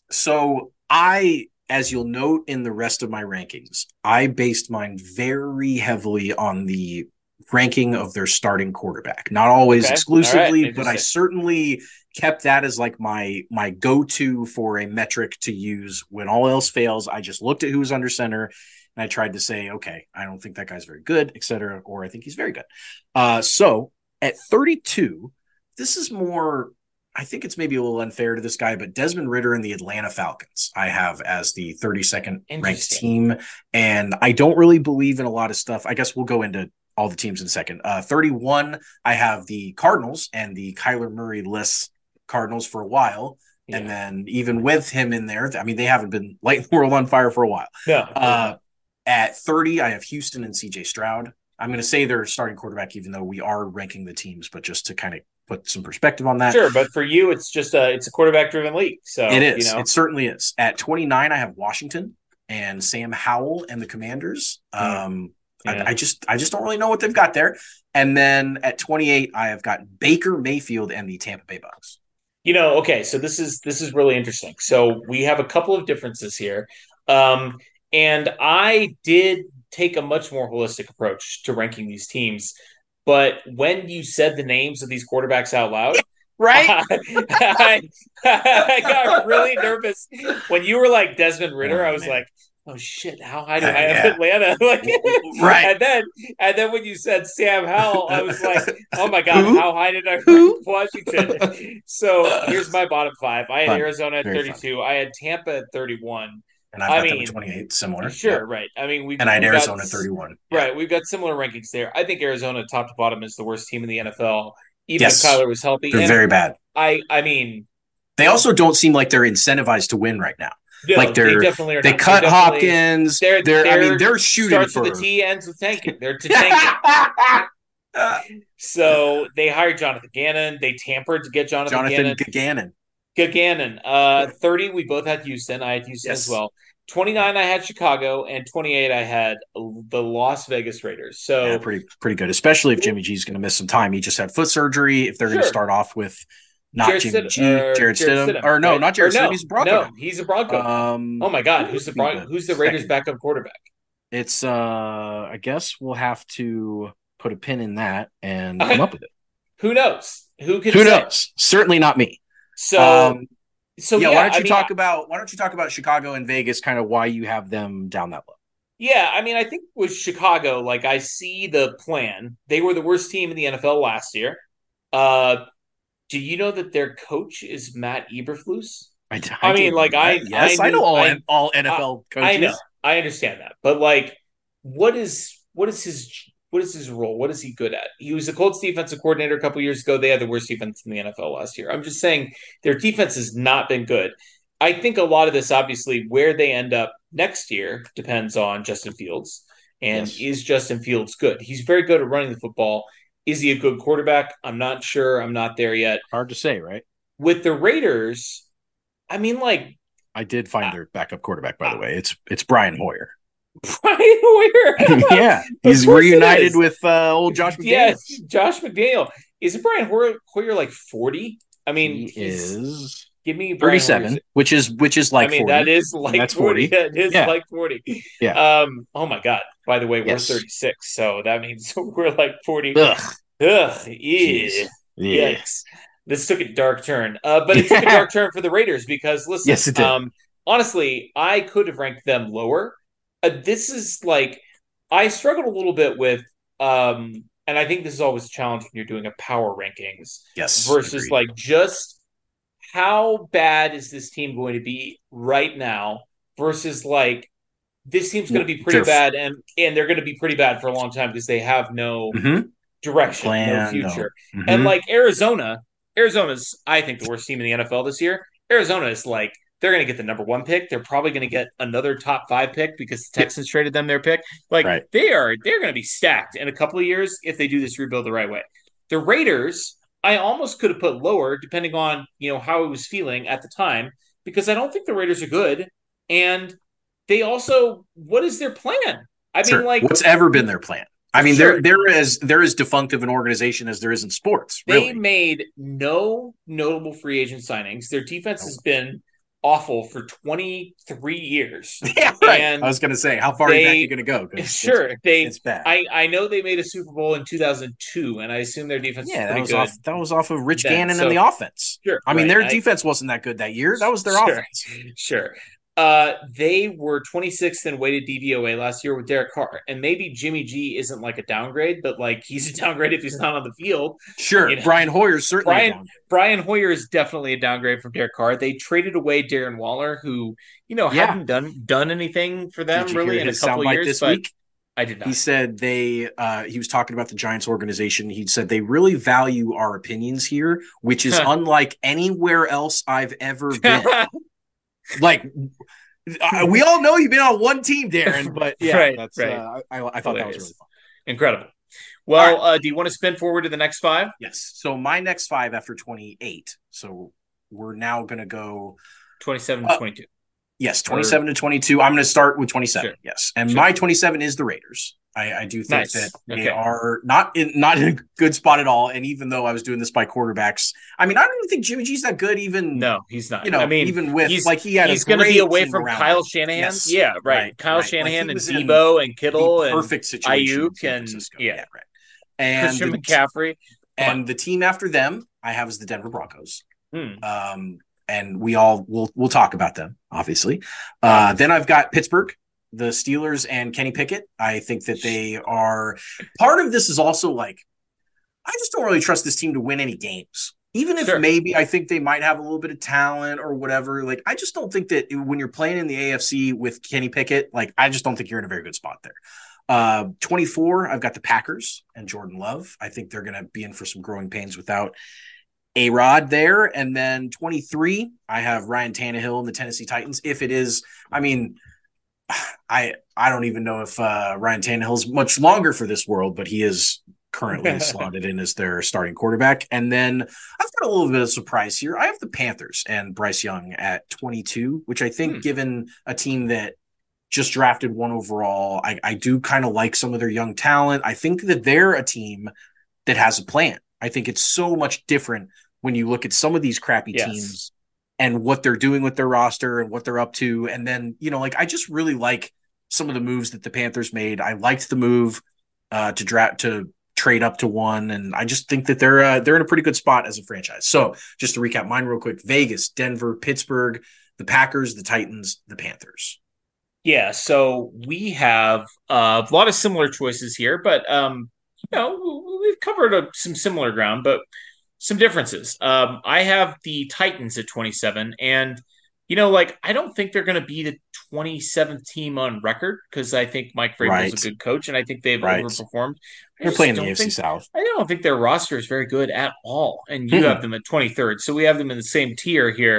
So I, as you'll note in the rest of my rankings, I based mine very heavily on the ranking of their starting quarterback. Not always Okay. exclusively, All right. but I certainly kept that as like my my go-to for a metric to use when all else fails. I just looked at who was under center and I tried to say, okay, I don't think that guy's very good, et cetera, or I think he's very good. Uh, so at thirty-two, this is more, I think it's maybe a little unfair to this guy, but Desmond Ridder and the Atlanta Falcons, I have as the thirty-second ranked Interesting. team. And I don't really believe in a lot of stuff. I guess we'll go into all the teams in a second. Uh, thirty-one, I have the Cardinals and the Kyler Murray-less Cardinals for a while. Yeah. And then even with him in there, I mean, they haven't been lighting the world on fire for a while. No. Uh, at thirty, I have Houston and C J Stroud. I'm going to say they're starting quarterback, even though we are ranking the teams, but just to kind of put some perspective on that. Sure, but for you, it's just a it's a quarterback driven league. So It is. You know. It certainly is. At twenty-nine, I have Washington and Sam Howell and the Commanders. Um, Yeah. I, I just I just don't really know what they've got there. And then at twenty-eight, I have got Baker Mayfield and the Tampa Bay Bucks. You know, okay, so this is this is really interesting. So we have a couple of differences here, um, and I did take a much more holistic approach to ranking these teams. But when you said the names of these quarterbacks out loud, Right? I, I got really nervous when you were like Desmond Ridder. Oh, I was man. like, "Oh shit! How high do Uh, I have yeah. Atlanta?" Like, Right. And then, and then when you said Sam Howell, I was like, "Oh my god! Who? How high did I Who? rank Washington?" So here's my bottom five. I had Fun. Arizona at Very thirty-two. I had Tampa at thirty-one. And I've I got them mean, at twenty-eight, similar. Sure, Yeah. right. I mean, we And I had we got- Arizona at thirty-one. Yeah. Right, we've got similar rankings there. I think Arizona, top to bottom, is the worst team in the N F L, even Yes. if Kyler was healthy. They're And very bad. I, I mean, They also don't seem like they're incentivized to win right now. no, Like, they're- they definitely are. They not. cut They're definitely- Hopkins. They're, They're, they're, I mean, they're shooting starts for with the T, ends with tanking. They're to tanking. So they hired Jonathan Gannon. They tampered to get Jonathan, Jonathan Gannon. Gannon. Good Gannon. Uh, thirty, we both had Houston. I had Houston Yes. as well. twenty-nine, I had Chicago, and twenty-eight, I had the Las Vegas Raiders. So Yeah, pretty pretty good, especially if Jimmy G's going to miss some time. He just had foot surgery. If they're going to Sure. start off with not Jared Jimmy Stidham- G, uh, Jared Stidham, or no, right? not Jared Or no, Stidham. He's a Bronco. No, now. he's a Bronco. Um, oh my God, who who's the would be Bron- Who's the Raiders' second? backup quarterback? It's uh, I guess we'll have to put a pin in that and come up with it. Who knows? Who can Who say? knows? Certainly not me. So, um, so yeah, yeah, why don't you I mean, talk about why don't you talk about Chicago and Vegas? Kind of why you have them down that low. Yeah, I mean, I think with Chicago, like I see the plan. They were the worst team in the N F L last year. Uh, do you know that their coach is Matt Eberflus? I, I mean, didn't like, know I- that. yes, I I, know knew- all I- N- all N F L coaches. I know, I understand that, but like, what is what is his what is his role? What is he good at? He was the Colts defensive coordinator a couple years ago. They had the worst defense in the N F L last year. I'm just saying their defense has not been good. I think a lot of this, obviously, where they end up next year depends on Justin Fields. And Yes. is Justin Fields good? He's very good at running the football. Is he a good quarterback? I'm not sure. I'm not there yet. Hard to say, right? With the Raiders, I mean, like, I did find their backup quarterback, by the way. It's it's Brian Hoyer. Brian Hoyer. Yeah, he's reunited with uh, old Josh McDaniels. Yes, Josh McDaniel. Isn't Brian Hoyer, Hoyer like forty? I mean, he is give me Brian thirty-seven, Hoyer's, which is which is like I mean, forty. that is like That's forty. forty. That is Yeah. like forty. Yeah. Um. Oh my God. By the way, we're Yes. thirty-six, so that means we're like forty. Ugh. Ugh. Jeez. Yeah. Yeah. Yikes. This took a dark turn. Uh, but it took a dark turn for the Raiders because, listen, Yes, it did. um, honestly, I could have ranked them lower. Uh, this is like, I struggled a little bit with, um, and I think this is always a challenge when you're doing a power rankings Yes. versus agreed. like just how bad is this team going to be right now versus like this team's going to be pretty They're- bad and and they're going to be pretty bad for a long time because they have no Mhm. direction, Plan, no no. future. Mhm. And like Arizona, Arizona's I think the worst team in the N F L this year. Arizona is like they're going to get the number one pick. They're probably going to get another top five pick because the Texans traded them their pick. Like Right. they are, they're going to be stacked in a couple of years if they do this rebuild the right way. The Raiders, I almost could have put lower depending on you know how I was feeling at the time because I don't think the Raiders are good, and they also what is their plan? I Sure. mean, like what's ever been their plan? I mean, Sure. they're they're as they're as defunct of an organization as there is in sports. They Really, made no notable free agent signings. Their defense has been awful for twenty-three years. yeah, right. And I was going to say, how far they- back are you going to go? 'Cause Sure, it's, they. it's bad. I, I know they made a Super Bowl in two thousand two, and I assume their defense yeah, was that pretty was good. off. That was off of Rich then, Gannon so- and the offense. Sure, I mean, right, their I- defense wasn't that good that year. That was their Sure. offense. Sure. Uh, they were twenty-sixth in weighted D V O A last year with Derek Carr, and maybe Jimmy G isn't like a downgrade, but like he's a downgrade if he's not on the field. Sure, You know, Brian Hoyer's certainly Brian- down. Brian Hoyer is definitely a downgrade from Derek Carr. They traded away Darren Waller, who you know Yeah. hadn't done done anything for them Did you really hear in a his couple of soundbite years. this but week? I did not. He said they. Uh, he was talking about the Giants organization. He said they really value our opinions here, which is unlike anywhere else I've ever been. Like, uh, we all know you've been on one team, Darren, but yeah, Right, that's. right. Uh, I, I thought that was Hilarious. really fun. Incredible. Well, uh, do you want to spin forward to the next five? Yes. So my next five after twenty-eight. So we're now going to go. twenty-seven Uh, to twenty-two. Yes, twenty-seven to twenty-two. I'm going to start with twenty-seven. Sure. Yes, and Sure. my twenty-seven is the Raiders. I, I do think Nice. that they Okay. are not in not in a good spot at all. And even though I was doing this by quarterbacks, I mean, I don't even think Jimmy G's that good. Even No, he's not. you know, I mean, even with he's- like he had he's a going to be great away team from around Kyle him. Shanahan. Yes. Yeah, right. Right, Kyle right. Like, Shanahan he and was in Debo and Kittle The and perfect situation. Ayuk in San and- Francisco. yeah. right. And Christian the, McCaffrey. Come and the team after them, I have is the Denver Broncos. Hmm. Um, and we all will we'll talk about them, obviously. Uh, then I've got Pittsburgh, the Steelers, and Kenny Pickett. I think that they are part of this is also like I just don't really trust this team to win any games. Even if Sure. maybe I think they might have a little bit of talent or whatever, like I just don't think that when you're playing in the A F C with Kenny Pickett, like I just don't think you're in a very good spot there. Uh, twenty-four, I've got the Packers and Jordan Love. I think they're going to be in for some growing pains without A-Rod there. And then twenty-three, I have Ryan Tannehill and the Tennessee Titans. If it is, I mean, I I don't even know if uh, Ryan Tannehill's much longer for this world, but he is currently slotted in as their starting quarterback. And then I've got a little bit of surprise here. I have the Panthers and Bryce Young at twenty-two, which I think Hmm. given a team that just drafted one overall, I, I do kind of like some of their young talent. I think that they're a team that has a plan. I think it's so much different when you look at some of these crappy Yes. teams and what they're doing with their roster and what they're up to. And then, you know, like I just really like some of the moves that the Panthers made. I liked the move uh, to draft to trade up to one, and I just think that they're uh, they're in a pretty good spot as a franchise. So just to recap mine real quick: Vegas, Denver, Pittsburgh, the Packers, the Titans, the Panthers. Yeah, so we have uh, a lot of similar choices here, but um, you know we've covered a, some similar ground, but some differences. Um, I have the Titans at twenty-seven, and you know, like I don't think they're going to be the twenty-seventh team on record because I think Mike Vrabel's Right. a good coach, and I think they've Right. overperformed. I They're just playing the don't A F C think- South. I don't think their roster is very good at all, and you Mhm. have them at twenty-third, so we have them in the same tier here.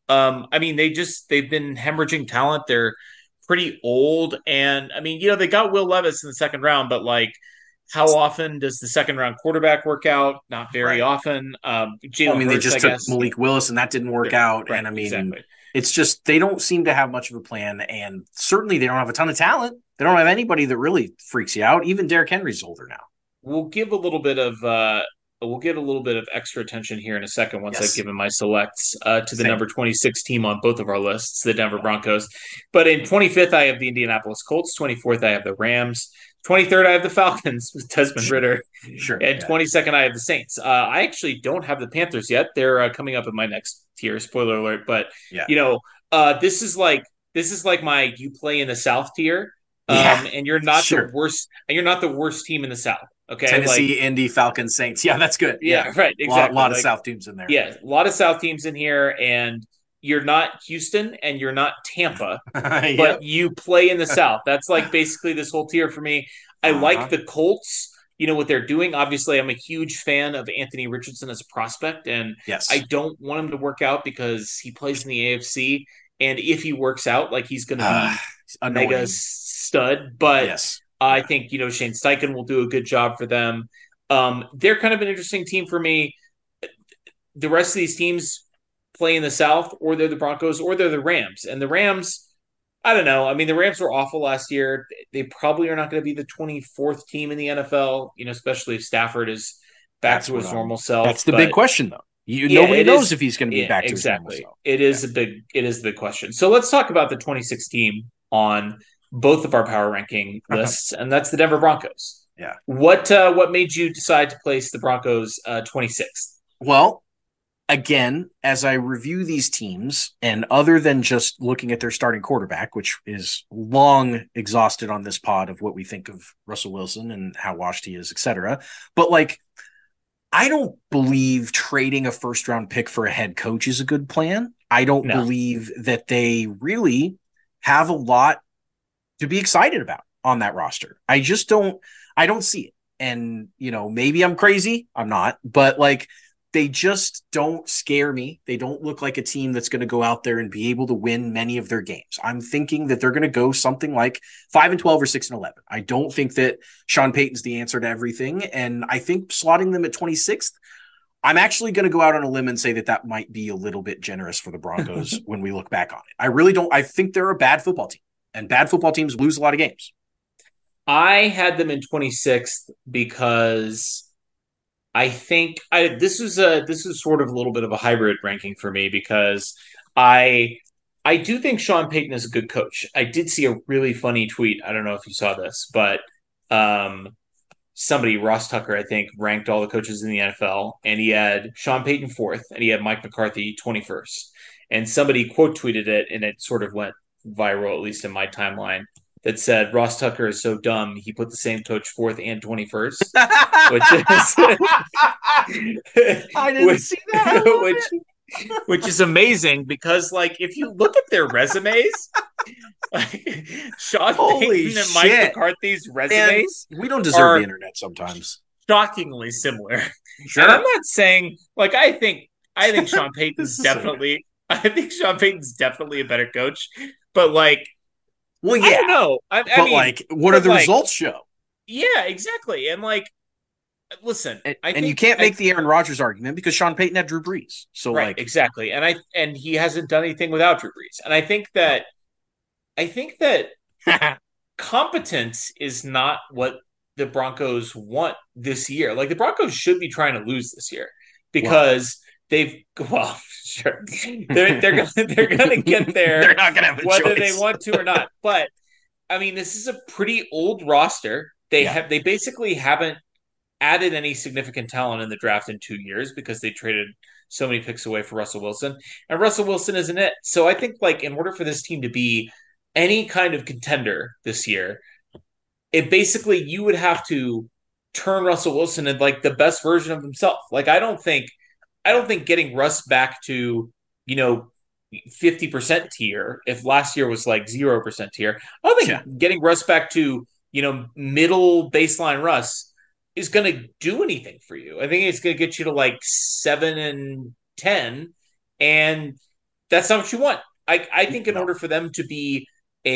Um, I mean, they just they've been hemorrhaging talent. They're pretty old, and I mean, you know, they got Will Levis in the second round, but like, how often does the second round quarterback work out? Not very Right. often. Um, Well, I Jalen mean, they Hurts, just I took guess. Malik Willis, and that didn't work Sure. out. Right, And I mean, exactly. it's just they don't seem to have much of a plan, and certainly they don't have a ton of talent. They don't have anybody that really freaks you out. Even Derrick Henry's older now. We'll give a little bit of uh, we'll give a little bit of extra attention here in a second once I've Yes. given my selects uh, to the Same. number twenty-six team on both of our lists, the Denver Broncos. But in twenty-fifth, I have the Indianapolis Colts. twenty-fourth, I have the Rams. twenty-third, I have the Falcons with Desmond Sure. Ritter. Sure. And yeah. twenty-second, I have the Saints. Uh, I actually don't have the Panthers yet. They're uh, coming up in my next tier. Spoiler alert. But, Yeah. you know, uh, this is like this is like my you play in the South tier. Um, Yeah, and you're not sure. the worst and you're not the worst team in the South. Okay. Tennessee, like, Indy, Falcons, Saints. Yeah, that's good. Yeah, Yeah, right. a lot, Exactly. lot of Like, South teams in there. yeah, a lot of South teams in here, and you're not Houston and you're not Tampa, Yep. but you play in the South. That's like basically this whole tier for me. I Uh-huh. like the Colts, you know, what they're doing. Obviously, I'm a huge fan of Anthony Richardson as a prospect, and Yes. I don't want him to work out because he plays in the A F C. And if he works out, like he's going to be Uh, mega stud. But yes. I Yeah. think, you know, Shane Steichen will do a good job for them. Um, they're kind of an interesting team for me. The rest of these teams play in the South, or they're the Broncos, or they're the Rams. And the Rams, I don't know. I mean, the Rams were awful last year. They probably are not going to be the twenty-fourth team in the N F L, you know, especially if Stafford is back That's to his what, um, normal self. That's the But big question, though. You Yeah, nobody it knows is- if he's going to be yeah, back to exactly. his normal self. It is a big it is the big question. So let's talk about the twenty-six team on both of our power ranking lists, and that's the Denver Broncos. Yeah. What uh, what made you decide to place the Broncos uh, twenty-sixth? Well, again, as I review these teams, and other than just looking at their starting quarterback, which is long exhausted on this pod of what we think of Russell Wilson and how washed he is, et cetera. But like, I don't believe trading a first round pick for a head coach is a good plan. I don't No. believe that they really have a lot to be excited about on that roster. I just don't, I don't see it. And, you know, maybe I'm crazy. I'm not, but like, they just don't scare me. They don't look like a team that's going to go out there and be able to win many of their games. I'm thinking that they're going to go something like five and twelve or six and eleven. I don't think that Sean Payton's the answer to everything. And I think slotting them at twenty-sixth, I'm actually going to go out on a limb and say that that might be a little bit generous for the Broncos when we look back on it. I really don't. I think they're a bad football team, and bad football teams lose a lot of games. I had them in twenty-sixth because I think I this was a this is sort of a little bit of a hybrid ranking for me because I I do think Sean Payton is a good coach. I did see a really funny tweet. I don't know if you saw this, but um, somebody, Ross Tucker, I think, ranked all the coaches in the N F L, and he had Sean Payton fourth, and he had Mike McCarthy twenty-first. And somebody quote tweeted it, and it sort of went viral, at least in my timeline, that said, Ross Tucker is so dumb, he put the same coach fourth and twenty-first. Which is I didn't which, see that. I love which, it. which is amazing because, like, if you look at their resumes, like Sean Holy Payton and Mike shit. McCarthy's resumes We don't deserve are- the internet sometimes. shockingly similar. Sure. And I'm not saying like I think I think Sean Payton's This is so definitely I think Sean Payton's definitely a better coach, but like Well, I yeah, don't know. I, I but mean, like, what do but the like- results show? yeah, exactly. And like, listen, And, I and think, you can't I- make the Aaron Rodgers argument because Sean Payton had Drew Brees. So right, like, exactly. And I and he hasn't done anything without Drew Brees. And I think that I think that competence is not what the Broncos want this year. Like the Broncos should be trying to lose this year because they've well, sure they're they're gonna they're gonna get there they're not gonna have a whether choice. they want to or not. But I mean, this is a pretty old roster. They Yeah. have they basically haven't added any significant talent in the draft in two years because they traded so many picks away for Russell Wilson, and Russell Wilson isn't it. So I think like in order for this team to be any kind of contender this year, it basically you would have to turn Russell Wilson into like the best version of himself. Like I don't think I don't think getting Russ back to, you know, fifty percent tier, if last year was like zero percent tier, I don't think Yeah. getting Russ back to, you know, middle baseline Russ is going to do anything for you. I think it's going to get you to like seven and ten. And That's not what you want. I, I think in No. order for them to be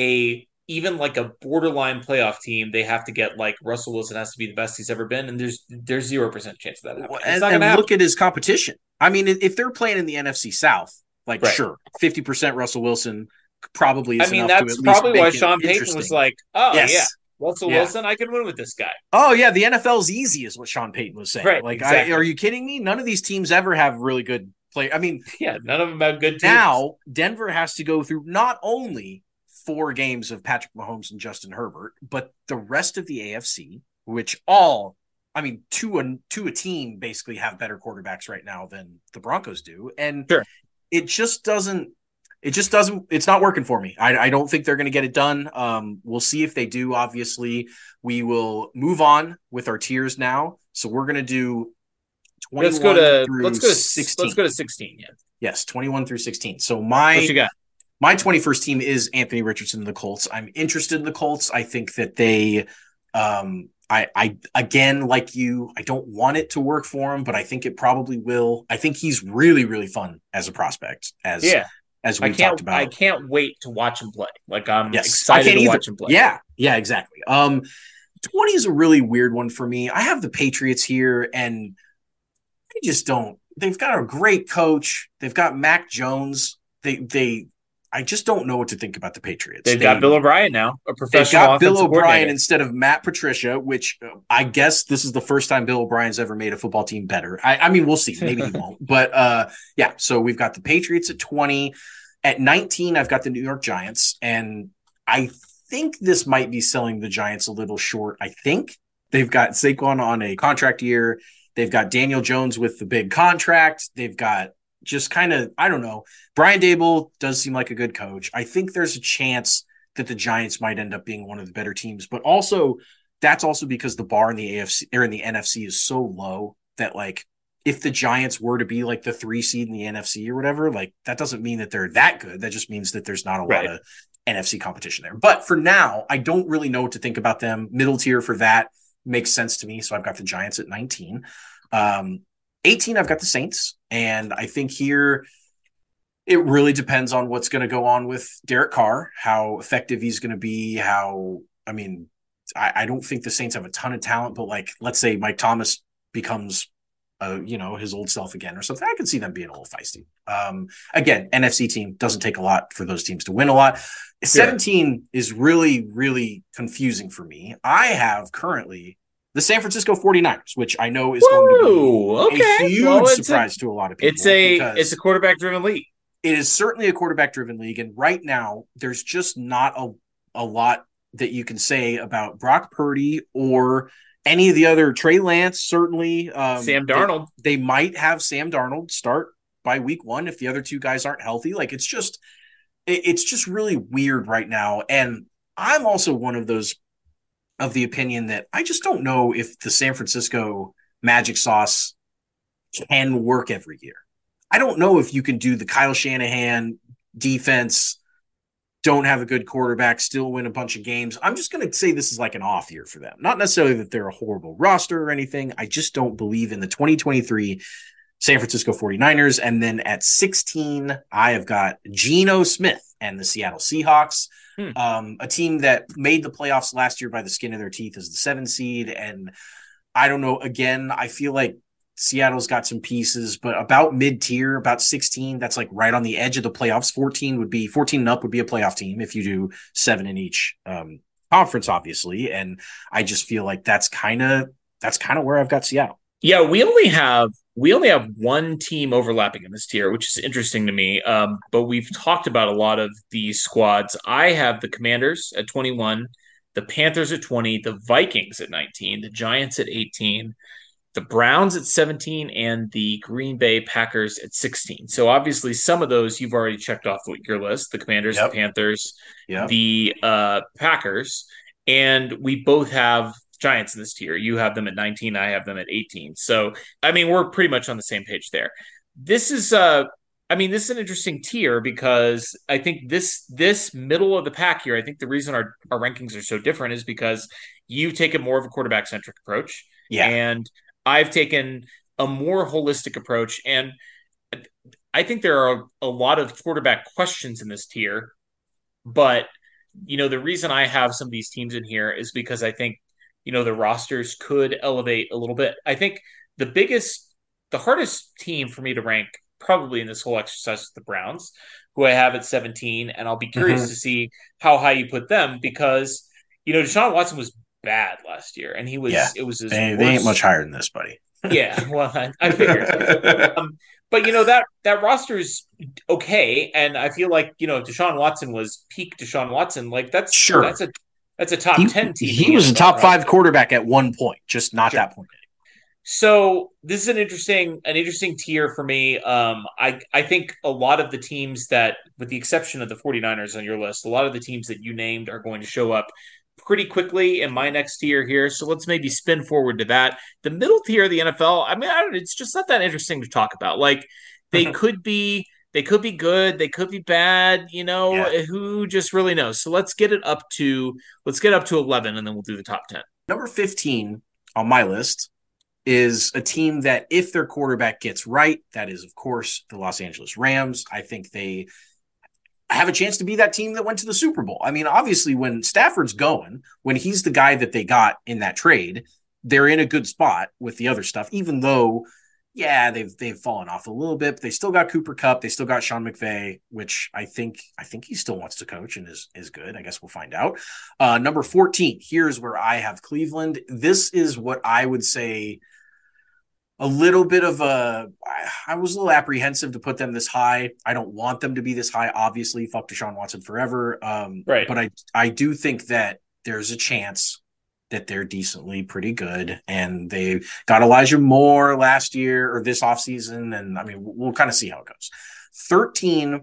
a even like a borderline playoff team, they have to get like Russell Wilson has to be the best he's ever been, and there's there's zero percent chance of that happening. It's And, not going and to look happen. at his competition. I mean, if they're playing in the N F C South, like Right. sure, fifty percent Russell Wilson probably is I mean, enough to that's at least probably make why it Sean Payton interesting. was like, "Oh Yes. yeah, Russell Yeah. Wilson, I can win with this guy." Oh yeah, the N F L's easy is what Sean Payton was saying. Right, Like, exactly. I, are you kidding me? None of these teams ever have really good play. I mean, Yeah, none of them have good teams. now Denver has to go through not only four games of Patrick Mahomes and Justin Herbert, but the rest of the A F C, which all, I mean, to a to a team basically have better quarterbacks right now than the Broncos do, and Sure. it just doesn't. It just doesn't. It's not working for me. I, I don't think they're going to get it done. Um, we'll see if they do. Obviously, we will move on with our tiers now. So we're going to do twenty-one Let's go to through let's go to sixteen. let's go to sixteen. Yeah, Yes, twenty-one through sixteen. So my what you got? my twenty-first team is Anthony Richardson and the Colts. I'm interested in the Colts. I think that they, um, I, I, again, like you, I don't want it to work for him, but I think it probably will. I think he's really, really fun as a prospect, as, Yeah, as I we talked can't about. I can't wait to watch him play. Like I'm Yes, I excited can't to either. watch him play. Yeah, yeah, exactly. Um, twenty is a really weird one for me. I have the Patriots here, and they just don't. They've got a great coach. They've got Mac Jones. They, they. I just don't know what to think about the Patriots. They've They- got Bill O'Brien now, a They've professional got Bill offensive O'Brien coordinator. instead of Matt Patricia, which uh, I guess this is the first time Bill O'Brien's ever made a football team better. I, I mean, we'll see. Maybe he won't. But uh, yeah, so we've got the Patriots at twenty. At nineteen, I've got the New York Giants. And I think this might be selling the Giants a little short. I think they've got Saquon on a contract year. They've got Daniel Jones with the big contract. They've got just kind of, I don't know. Brian Dable does seem like a good coach. I think there's a chance that the Giants might end up being one of the better teams, but also that's also because the bar in the A F C or in the N F C is so low that like if the Giants were to be like the three seed in the N F C or whatever, like that doesn't mean that they're that good. That just means that there's not a Right. lot of N F C competition there. But for now, I don't really know what to think about them. Middle tier for that makes sense to me. So I've got the Giants at nineteen. Um, eighteen, I've got the Saints. And I think here it really depends on what's going to go on with Derek Carr, how effective he's going to be, how, I mean, I, I don't think the Saints have a ton of talent, but like, let's say Mike Thomas becomes, uh, you know, his old self again or something. I could see them being a little feisty. Um, again, N F C team doesn't take a lot for those teams to win a lot. seventeen is really, really confusing for me. I have currently the San Francisco forty-niners, which I know is going to Whoa, be okay. a huge Well, it's a- surprise to a lot of people. It's a because it's a quarterback driven league. it is certainly a quarterback driven league. And right now, there's just not a, a lot that you can say about Brock Purdy or any of the other Trey Lance, certainly. Um, Sam Darnold. They, they might have Sam Darnold start by week one if the other two guys aren't healthy. Like it's just, it, it's just really weird right now. And I'm also one of those of the opinion that I just don't know if the San Francisco magic sauce can work every year. I don't know if you can do the Kyle Shanahan defense, don't have a good quarterback, still win a bunch of games. I'm just going to say this is like an off year for them. Not necessarily that they're a horrible roster or anything. I just don't believe in the twenty twenty-three San Francisco forty-niners. And then at sixteen, I have got Geno Smith and the Seattle Seahawks, Hmm. um, a team that made the playoffs last year by the skin of their teeth as the seven seed. And I don't know, again, I feel like Seattle's got some pieces, but about mid-tier, about sixteen, that's like right on the edge of the playoffs. fourteen would be fourteen and up would be a playoff team if you do seven in each um, conference, obviously. And I just feel like that's kind of that's kind of where I've got Seattle. Yeah, we only have we only have one team overlapping in this tier, which is interesting to me. Um, but we've talked about a lot of these squads. I have the Commanders at twenty-one, the Panthers at twenty, the Vikings at nineteen, the Giants at eighteen, the Browns at seventeen, and the Green Bay Packers at sixteen. So obviously some of those you've already checked off your list, the Commanders, Yep. the Panthers, Yeah. the uh, Packers, and we both have Giants in this tier. You have them at nineteen, I have them at eighteen. So, I mean, we're pretty much on the same page there. This is uh I mean, this is an interesting tier because I think this this middle of the pack here, I think the reason our, our rankings are so different is because you've taken more of a quarterback centric approach. Yeah. And I've taken a more holistic approach. And I think there are a lot of quarterback questions in this tier, but you know, the reason I have some of these teams in here is because I think, you know, the rosters could elevate a little bit. I think the biggest, the hardest team for me to rank probably in this whole exercise is the Browns, who I have at seventeen. And I'll be curious Mhm. to see how high you put them because, you know, Deshaun Watson was bad last year and he Yeah, was, it was his they, they ain't worst. much higher than this, buddy. Yeah, well, I, I figured. Um, but you know that that roster is okay, and I feel like you know Deshaun Watson was peak Deshaun Watson. Like that's Sure. that's a that's a top He ten team in he the was a N F L top five roster. quarterback at one point, just not Sure. that point. So this is an interesting an interesting tier for me. Um, I I think a lot of the teams that, with the exception of the 49ers on your list, a lot of the teams that you named are going to show up pretty quickly in my next tier here. So let's maybe spin forward to that. The middle tier of the N F L, I mean, I don't, it's just not that interesting to talk about. Like they could be they could be good, they could be bad, you know, Yeah. who just really knows. So let's get it up to let's get up to eleven and then we'll do the top ten. Number fifteen on my list is a team that if their quarterback gets right, that is, of course, the Los Angeles Rams. I think they have a chance to be that team that went to the Super Bowl. I mean, obviously, when Stafford's going, when he's the guy that they got in that trade, they're in a good spot with the other stuff, even though, yeah, they've they've fallen off a little bit, but they still got Cooper Kupp, they still got Sean McVay, which I think I think he still wants to coach and is is good. I guess we'll find out. Uh, number fourteen, here's where I have Cleveland. This is what I would say a little bit of a I was a little apprehensive to put them this high. I don't want them to be this high. Obviously, fuck Deshaun Watson forever. Um, Right. But I I do think that there's a chance that they're decently pretty good. And they got Elijah Moore last year or this offseason. And I mean, we'll, we'll kind of see how it goes. thirteen.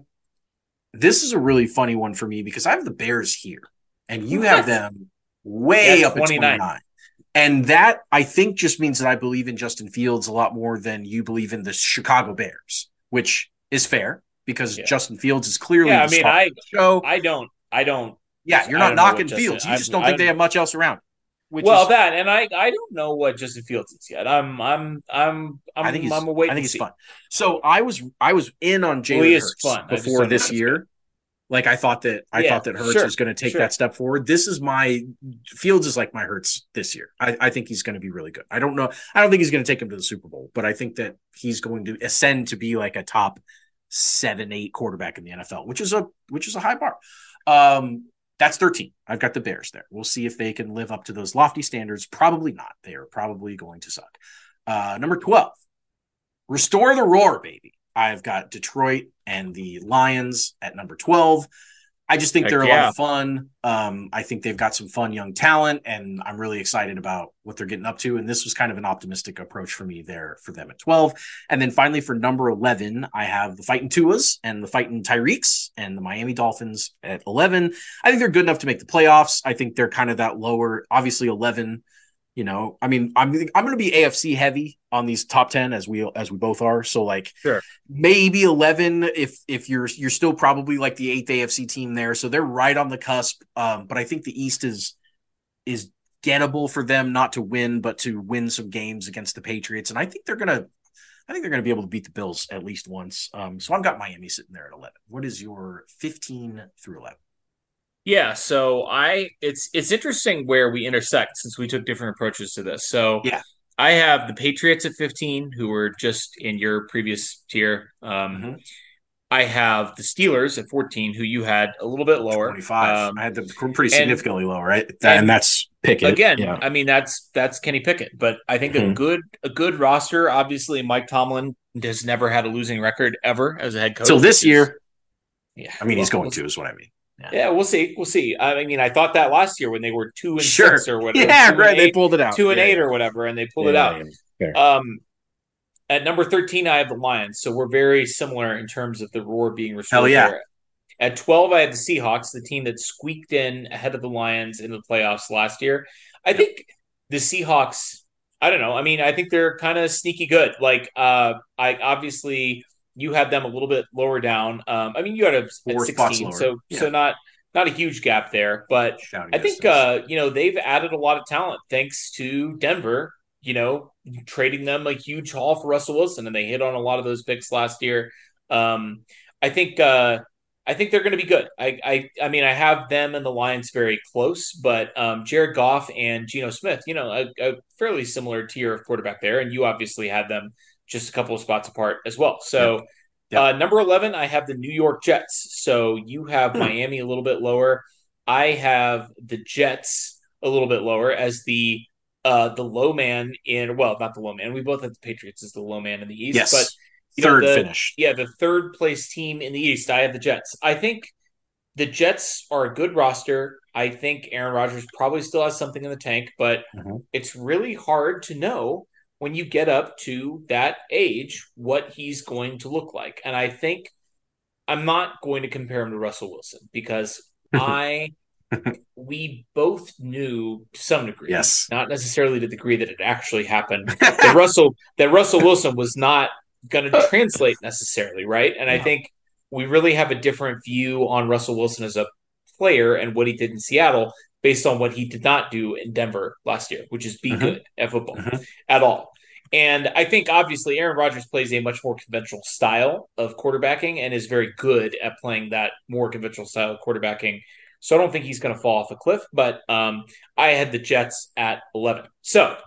This is a really funny one for me because I have the Bears here and you have them way Yeah, up at twenty-nine. twenty-nine. And that, I think, just means that I believe in Justin Fields a lot more than you believe in the Chicago Bears, which is fair because Yeah. Justin Fields is clearly Yeah, I the mean, star I of the show. I don't I don't Yeah, you're I not don't know what knocking Justin- Fields. You I'm- just don't think I'm- they have much else around. Which well, is, that and I I don't know what Justin Fields is yet. I'm I'm I'm I'm I think he's, I'm a wait I think and he's see. fun. So I was I was in on Well, he Jalen is Hurts fun. I just before don't know this if it's year. good. Like I thought that I Yeah, thought that Hurts sure, was going to take sure. that step forward. This is my Fields is like my Hurts this year. I, I think he's going to be really good. I don't know. I don't think he's going to take him to the Super Bowl, but I think that he's going to ascend to be like a top seven, eight quarterback in the N F L, which is a which is a high bar. Um, that's thirteen. I've got the Bears there. We'll see if they can live up to those lofty standards. Probably not. They are probably going to suck. Uh, number twelve. Restore the roar, baby. I've got Detroit and the Lions at number twelve. I just think Heck they're a yeah. lot of fun. Um, I think they've got some fun young talent, and I'm really excited about what they're getting up to. And this was kind of an optimistic approach for me there for them at twelve. And then finally for number eleven, I have the Fighting Tuas and the Fighting Tyreeks and the Miami Dolphins at eleven. I think they're good enough to make the playoffs. I think they're kind of that lower, obviously eleven. You know, I mean, I'm I'm going to be A F C heavy on these top ten as we as we both are. So like, Sure. maybe eleven if if you're you're still probably like the eighth A F C team there. So they're right on the cusp. Um, but I think the East is is gettable for them not to win, but to win some games against the Patriots. And I think they're gonna I think they're gonna be able to beat the Bills at least once. Um, so I've got Miami sitting there at eleven. What is your fifteen through eleven? Yeah, so I it's it's interesting where we intersect since we took different approaches to this. So Yeah. I have the Patriots at fifteen, who were just in your previous tier. Um, Mhm. I have the Steelers at fourteen, who you had a little bit lower. twenty-five. Um, I had them pretty and- significantly low, right? That, and, and that's Pickett. again, Yeah. I mean that's that's Kenny Pickett, but I think a Mhm. good a good roster. Obviously, Mike Tomlin has never had a losing record ever as a head coach. Till this which is- year. yeah, I mean, he's well, going we'll to, is what I mean. Yeah, we'll see. We'll see. I mean, I thought that last year when they were two and Sure. six or whatever. Yeah, two and right. They eight, pulled it out. two and Yeah, eight yeah. or whatever, and they pulled it Yeah, out. yeah. Fair. Um, at number thirteen, I have the Lions, so we're very similar in terms of the roar being restored. Hell yeah. there. At twelve, I have the Seahawks, the team that squeaked in ahead of the Lions in the playoffs last year. I think the Seahawks. I don't know. I mean, I think they're kind of sneaky good. Like, uh, I obviously you had them a little bit lower down. Um, I mean, you had a Four at spots sixteen, lower. so Yeah. so not not a huge gap there, but. Shouting I think distance. uh, you know they've added a lot of talent thanks to Denver. You know, trading them a huge haul for Russell Wilson, and they hit on a lot of those picks last year. Um, I think uh, I think they're going to be good. I, I I mean, I have them and the Lions very close, but um, Jared Goff and Geno Smith, you know, a, a fairly similar tier of quarterback there, and you obviously had them just a couple of spots apart as well. So. Yep. Yep. Uh, number eleven, I have the New York Jets. So you have Hmm. Miami a little bit lower. I have the Jets a little bit lower as the uh, the low man in well, not the low man. We both have the Patriots as the low man in the East, Yes. but you Third know the finished. yeah the third place team in the East. I have the Jets. I think the Jets are a good roster. I think Aaron Rodgers probably still has something in the tank, but Mhm. it's really hard to know when you get up to that age what he's going to look like. And I think I'm not going to compare him to Russell Wilson because I we both knew to some degree, Yes. not necessarily to the degree that it actually happened, that Russell that Russell Wilson was not going to translate necessarily, right? And I No. think we really have a different view on Russell Wilson as a player and what he did in Seattle based on what he did not do in Denver last year, which is be Mhm. good at football Mhm. at all. And I think obviously Aaron Rodgers plays a much more conventional style of quarterbacking and is very good at playing that more conventional style of quarterbacking. So I don't think he's going to fall off a cliff, but um, I had the Jets at eleven. So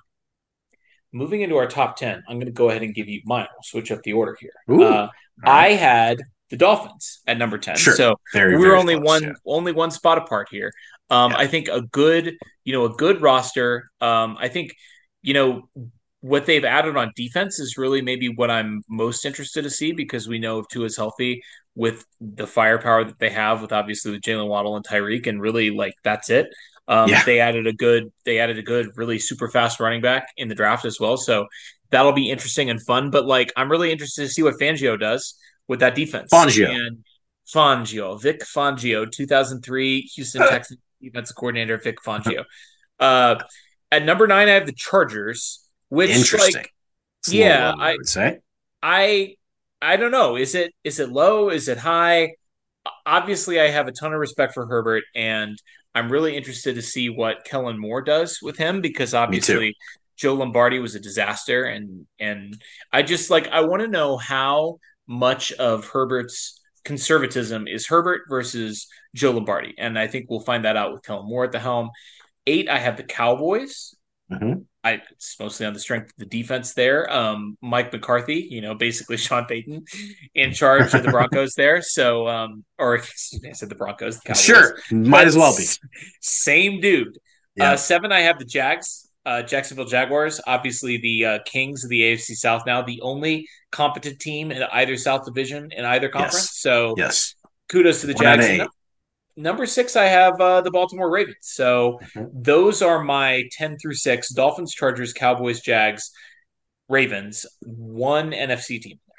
moving into our top ten, I'm going to go ahead and give you mine. I'll switch up the order here. Ooh. Uh, All right. I had the Dolphins at number ten. Sure. So Very, we're very only close, one yeah. only one spot apart here. Um, Yeah. I think a good, you know, a good roster. Um, I think, you know, what they've added on defense is really maybe what I'm most interested to see because we know if Tua is healthy with the firepower that they have with obviously with Jalen Waddle and Tyreek, and really like that's it. Um, Yeah. they added a good, they added a good, really super fast running back in the draft as well. So that'll be interesting and fun. But like, I'm really interested to see what Fangio does with that defense. Fangio. And Fangio, Vic Fangio, two thousand three Houston Texans defensive coordinator Vic Fangio. Uh, at number nine, I have the Chargers, which Interesting. like, It's a little yeah, low, I I, would say. I, I don't know. Is it is it low? Is it high? Obviously, I have a ton of respect for Herbert, and I'm really interested to see what Kellen Moore does with him because Me too. obviously Joe Lombardi was a disaster, and and I just like I want to know how much of Herbert's conservatism is Herbert versus Joe Lombardi, and I think we'll find that out with Kellen Moore at the helm. Eight, I have the Cowboys. Mhm. I, it's mostly on the strength of the defense there. Um, Mike McCarthy, you know, basically Sean Payton in charge of the Broncos there. So, um, or excuse me, I said the Broncos, the Cowboys. Sure. Might as well be. Same dude. Yeah. Uh, seven, I have the Jags, uh, Jacksonville Jaguars. Obviously, the uh, Kings of the A F C South now, the only competent team in either South Division in either conference. Yes. So, Yes. kudos to the One out of Jags. eight. Number six, I have uh, the Baltimore Ravens. So Mhm. those are my ten through six: Dolphins, Chargers, Cowboys, Jags, Ravens. One N F C team.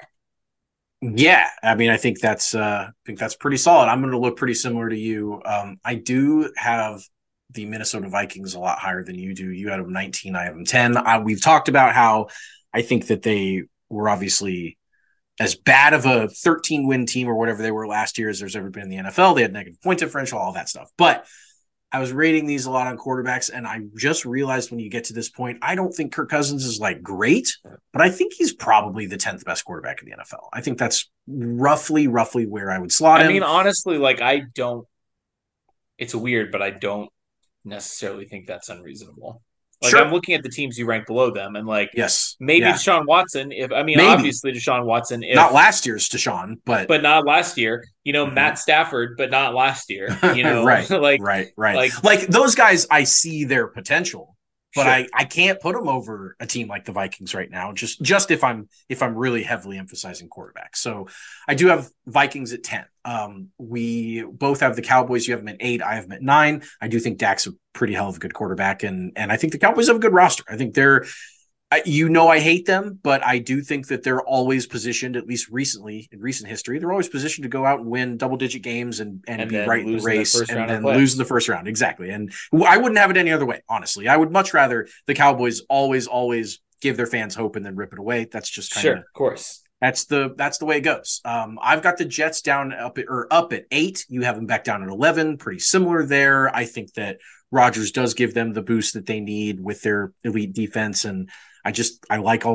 Yeah, I mean, I think that's uh, I think that's pretty solid. I'm going to look pretty similar to you. Um, I do have the Minnesota Vikings a lot higher than you do. You had them nineteen, I have them ten. I, we've talked about how I think that they were obviously as bad of a thirteen win team or whatever they were last year as there's ever been in the N F L. They had negative point differential, all that stuff. But I was rating these a lot on quarterbacks, and I just realized when you get to this point, I don't think Kirk Cousins is like great, but I think he's probably the tenth best quarterback in the N F L. I think that's roughly, roughly where I would slot I him. mean, honestly, like I don't. It's weird, but I don't necessarily think that's unreasonable. Like Sure. I'm looking at the teams you rank below them, and like Yes. maybe Yeah. Deshaun Watson. If I mean, Maybe. obviously Deshaun Watson. If, Not last year's Deshaun, but but not last year. You know, Mhm. Matt Stafford, but not last year. You know, right, like right, right. like- Like, those guys, I see their potential, but Sure. I, I can't put them over a team like the Vikings right now. Just just if I'm if I'm really heavily emphasizing quarterbacks. So I do have Vikings at ten. Um, we both have the Cowboys. You have them at eight. I have them at nine. I do think Dak's a pretty hell of a good quarterback, and and I think the Cowboys have a good roster. I think they're. I, you know, I hate them, but I do think that they're always positioned, at least recently in recent history, they're always positioned to go out and win double digit games and, and, And be then right in the lose in the race first and round of then playoffs. lose in the first round. Exactly. And I wouldn't have it any other way, honestly. I would much rather the Cowboys always, always give their fans hope and then rip it away. That's just kind sure, of of course. that's the that's the way it goes. Um, I've got the Jets down up at, or up at eight. You have them back down at eleven. Pretty similar there. I think that Rodgers does give them the boost that they need with their elite defense, and I just I like all the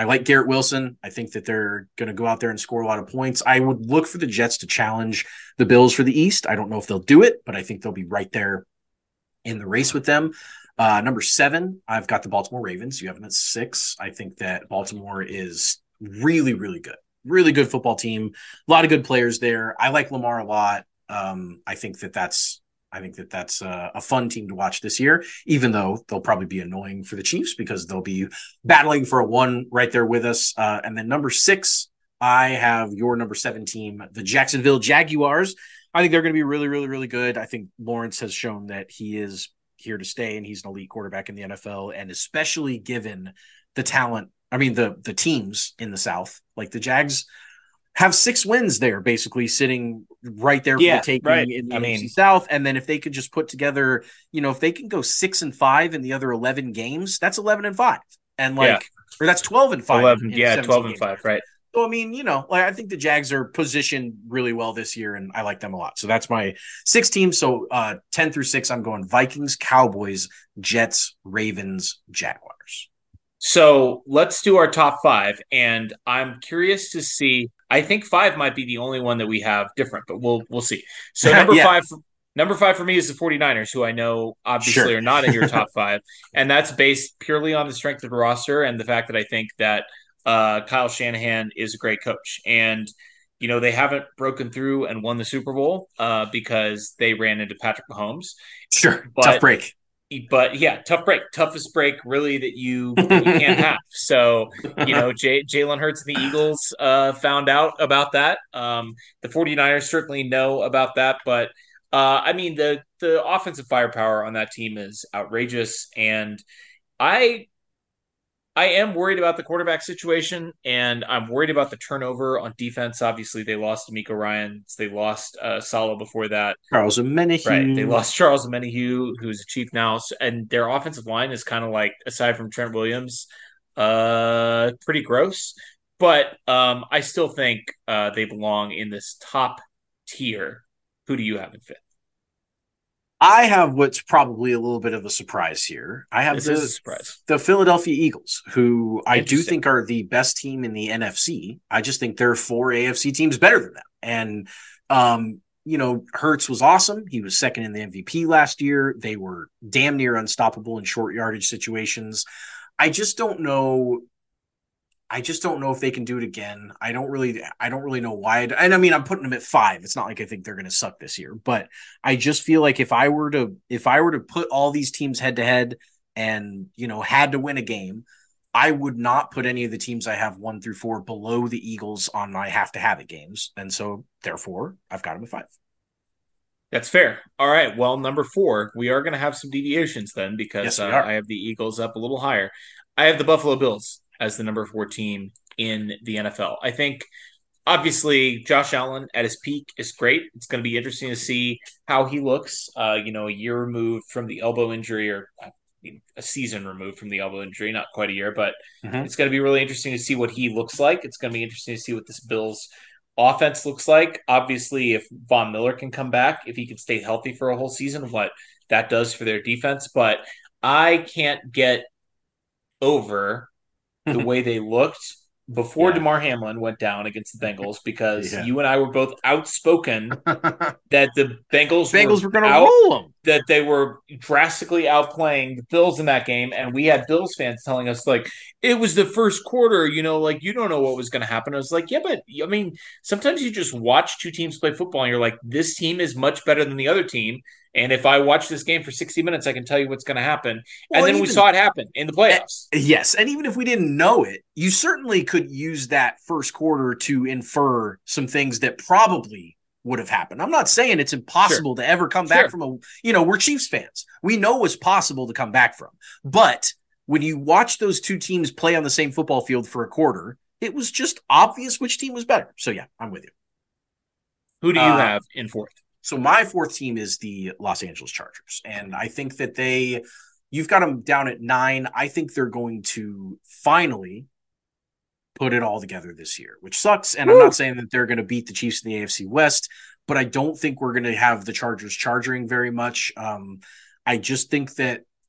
I like Garrett Wilson. I think that they're going to go out there and score a lot of points. I would look for the Jets to challenge the Bills for the East. I don't know if they'll do it, but I think they'll be right there in the race with them. Uh, number seven, I've got the Baltimore Ravens. You have them at six. I think that Baltimore is really, really good. Really good football team. A lot of good players there. I like Lamar a lot. Um, I think that that's I think that that's a, a fun team to watch this year, even though they'll probably be annoying for the Chiefs because they'll be battling for a one right there with us. Uh, and then number six, I have your number seven team, the Jacksonville Jaguars. I think they're going to be really, really, really good. I think Lawrence has shown that he is here to stay and he's an elite quarterback in the N F L. And especially given the talent, I mean, the the teams in the South, like the Jags have six wins there, basically sitting right there for Yeah, the taking right. in the I N F C mean- South. And then if they could just put together, you know, if they can go six and five in the other eleven games, that's eleven and five. And like, Yeah. or that's twelve and five. eleven, in yeah, seventeen twelve and games. five, right? So, I mean, you know, like I think the Jags are positioned really well this year and I like them a lot. So that's my six teams. So uh, ten through six, I'm going Vikings, Cowboys, Jets, Ravens, Jaguars. So let's do our top five. And I'm curious to see. I think five might be the only one that we have different, but we'll we'll see. So number Yeah. five number five for me is the 49ers, who I know obviously Sure. are not in your top five. And that's based purely on the strength of the roster and the fact that I think that uh, Kyle Shanahan is a great coach. And you know, they haven't broken through and won the Super Bowl uh, because they ran into Patrick Mahomes. Sure. But- Tough break. But yeah, tough break, toughest break really that you, that you can't have. So, you know, J- Jalen Hurts and the Eagles uh, found out about that. Um, the 49ers certainly know about that. But uh, I mean, the the offensive firepower on that team is outrageous. And I I am worried about the quarterback situation, and I'm worried about the turnover on defense. Obviously, they lost D'Amico Ryans. They lost uh, Sala before that. Charles Omenihu. Right. They lost Charles Menahue, who's a chief now, s- and their offensive line is kind of like, aside from Trent Williams, uh, pretty gross. But um, I still think uh, they belong in this top tier. Who do you have in fifth? I have what's probably a little bit of a surprise here. I have This the, is a surprise. the Philadelphia Eagles, who I do Interesting. think are the best team in the N F C. I just think there are four A F C teams better than them. And, um, you know, Hurts was awesome. He was second in the M V P last year. They were damn near unstoppable in short yardage situations. I just don't know. I just don't know if they can do it again. I don't really, I don't really know why. I'd- and I mean, I'm putting them at five. It's not like I think they're going to suck this year, but I just feel like if I were to, if I were to put all these teams head to head and, you know, had to win a game, I would not put any of the teams I have one through four below the Eagles on my have to have it games. And so therefore I've got them at five. That's fair. All right. Well, number four, we are going to have some deviations then because Yes, we uh, are. I have the Eagles up a little higher. I have the Buffalo Bills as the number four team in the N F L. I think obviously Josh Allen at his peak is great. It's going to be interesting to see how he looks. Uh, you know, a year removed from the elbow injury, or I mean, a season removed from the elbow injury, not quite a year, but Mhm. it's going to be really interesting to see what he looks like. It's going to be interesting to see what this Bills offense looks like. Obviously, if Von Miller can come back, if he can stay healthy for a whole season, what that does for their defense. But I can't get over the way they looked before Yeah. DeMar Hamlin went down against the Bengals, because Yeah. you and I were both outspoken that the Bengals, Bengals were, were going to out, roll them. that they were drastically outplaying the Bills in that game. And we had Bills fans telling us, like, it was the first quarter, you know, like, you don't know what was going to happen. I was like, yeah, but I mean, sometimes you just watch two teams play football and you're like, this team is much better than the other team. And if I watch this game for sixty minutes, I can tell you what's going to happen. Well, and then and we even- saw it happen in the playoffs. Yes, and even if we didn't know it, you certainly could use that first quarter to infer some things that probably would have happened. I'm not saying it's impossible to ever come back Sure. from a, you know, we're Chiefs fans. We know it's possible to come back from. But when you watch those two teams play on the same football field for a quarter, it was just obvious which team was better. So yeah, I'm with you. Who do you Uh, have in fourth? So my fourth team is the Los Angeles Chargers. And I think that they, you've got them down at nine. I think they're going to finally put it all together this year, which sucks. And Woo! I'm not saying that they're going to beat the Chiefs in the A F C West, but I don't think we're going to have the Chargers charging very much. Um, I just think that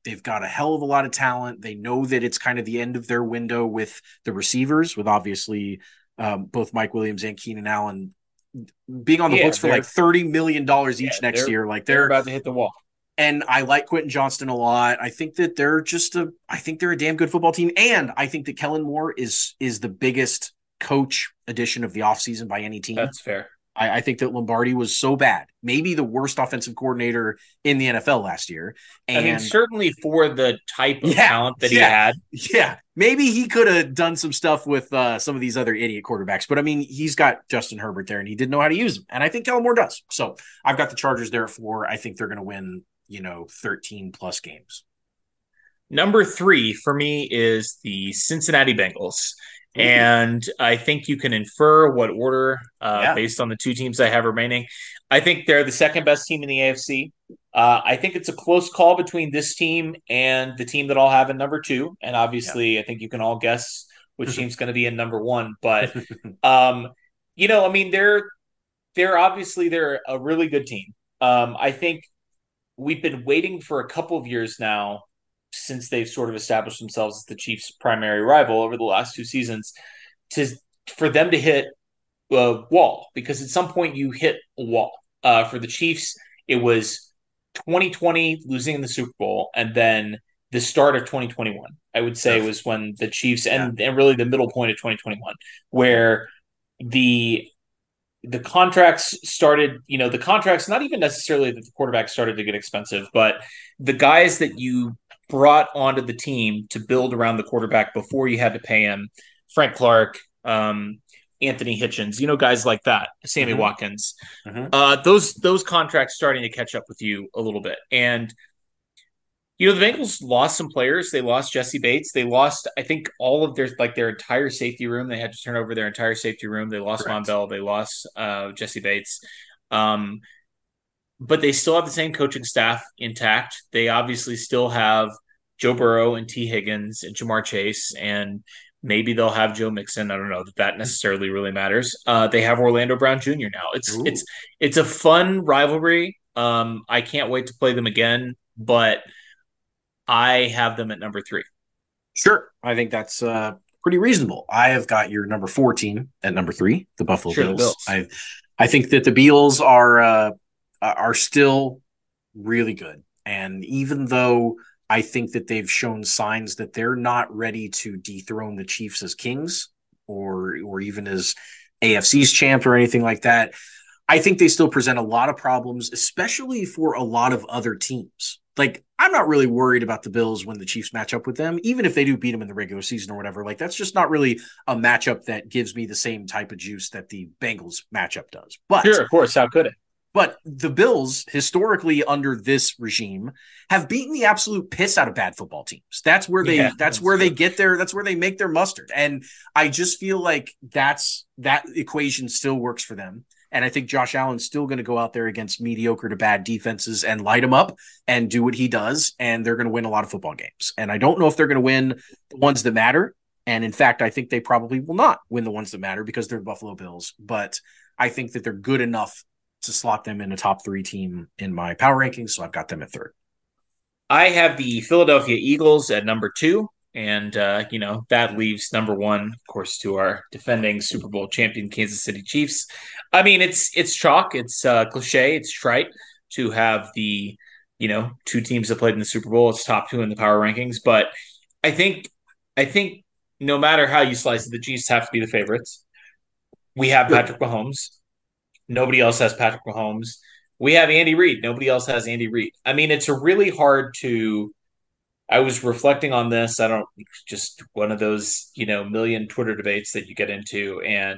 They've got a hell of a lot of talent. They know that it's kind of the end of their window with the receivers, with obviously um, both Mike Williams and Keenan Allen being on the Yeah, books for like thirty million dollars each yeah, next they're- year. Like They're they're, about to hit the wall. and I like Quentin Johnston a lot. I think that they're just a, I think they're a damn good football team. And I think that Kellen Moore is, is the biggest coach addition of the offseason by any team. That's fair. I, I think that Lombardi was so bad, maybe the worst offensive coordinator in the N F L last year. And I mean, certainly for the type of Yeah, talent that he yeah. had. yeah, maybe he could have done some stuff with uh, some of these other idiot quarterbacks, but I mean, he's got Justin Herbert there and he didn't know how to use him. And I think Kellen Moore does. So I've got the Chargers there at four. I think they're going to win, you know, thirteen plus games. Number three for me is the Cincinnati Bengals. And I think you can infer what order uh, Yeah. based on the two teams I have remaining. I think they're the second best team in the A F C. Uh, I think it's a close call between this team and the team that I'll have in number two. And obviously, I think you can all guess which team's going to be in number one. But, um, you know, I mean, they're they're obviously they're a really good team. Um, I think we've been waiting for a couple of years now since they've sort of established themselves as the Chiefs' primary rival over the last two seasons, to for them to hit a wall, because at some point you hit a wall. Uh, for the Chiefs, it was twenty twenty losing in the Super Bowl, and then the start of twenty twenty-one. I would say was when the Chiefs and, yeah. and really the middle point of twenty twenty-one, where the the contracts started, you know, the contracts, not even necessarily that the quarterback started to get expensive, but the guys that you brought onto the team to build around the quarterback before you had to pay him, Frank Clark, um, Anthony Hitchens, you know, guys like that, Sammy mm-hmm. Watkins, mm-hmm. uh, those those contracts starting to catch up with you a little bit. And, you know, the Bengals lost some players. They lost Jesse Bates. They lost, I think, all of their, like, their entire safety room. They had to turn over their entire safety room. They lost Von Bell. They lost uh, Jesse Bates. Um But they still have the same coaching staff intact. They obviously still have Joe Burrow and T. Higgins and Jamar Chase, and maybe they'll have Joe Mixon. I don't know that that necessarily really matters. Uh, they have Orlando Brown Junior now. It's Ooh. it's it's a fun rivalry. Um, I can't wait to play them again, but I have them at number three. Sure, I think that's uh, pretty reasonable. I have got your number four team at number three, the Buffalo sure, Bills. The Bills. I I think that the Bills are. Uh, are still really good. And even though I think that they've shown signs that they're not ready to dethrone the Chiefs as kings or or even as A F C's champ or anything like that, I think they still present a lot of problems, especially for a lot of other teams. Like, I'm not really worried about the Bills when the Chiefs match up with them, even if they do beat them in the regular season or whatever. Like, that's just not really a matchup that gives me the same type of juice that the Bengals matchup does. But sure, of course, how could it? But the Bills, historically under this regime, have beaten the absolute piss out of bad football teams. That's where they. Yeah, that's, that's where true. they get their. That's where they make their mustard. And I just feel like that's that equation still works for them. And I think Josh Allen's still going to go out there against mediocre to bad defenses and light them up and do what he does. And they're going to win a lot of football games. And I don't know if they're going to win the ones that matter. And in fact, I think they probably will not win the ones that matter because they're the Buffalo Bills. But I think that they're good enough to slot them in a top three team in my power rankings. So I've got them at third. I have the Philadelphia Eagles at number two. And, uh, you know, that leaves number one, of course, to our defending Super Bowl champion Kansas City Chiefs. I mean, it's it's chalk. It's uh, cliche. It's trite to have the, you know, two teams that played in the Super Bowl. It's top two in the power rankings. But I think, I think no matter how you slice it, the Chiefs have to be the favorites. We have Patrick Mahomes. Nobody else has Patrick Mahomes. We have Andy Reid. Nobody else has Andy Reid. I mean, it's a really hard to – I was reflecting on this. I don't – just one of those, you know, million Twitter debates that you get into. And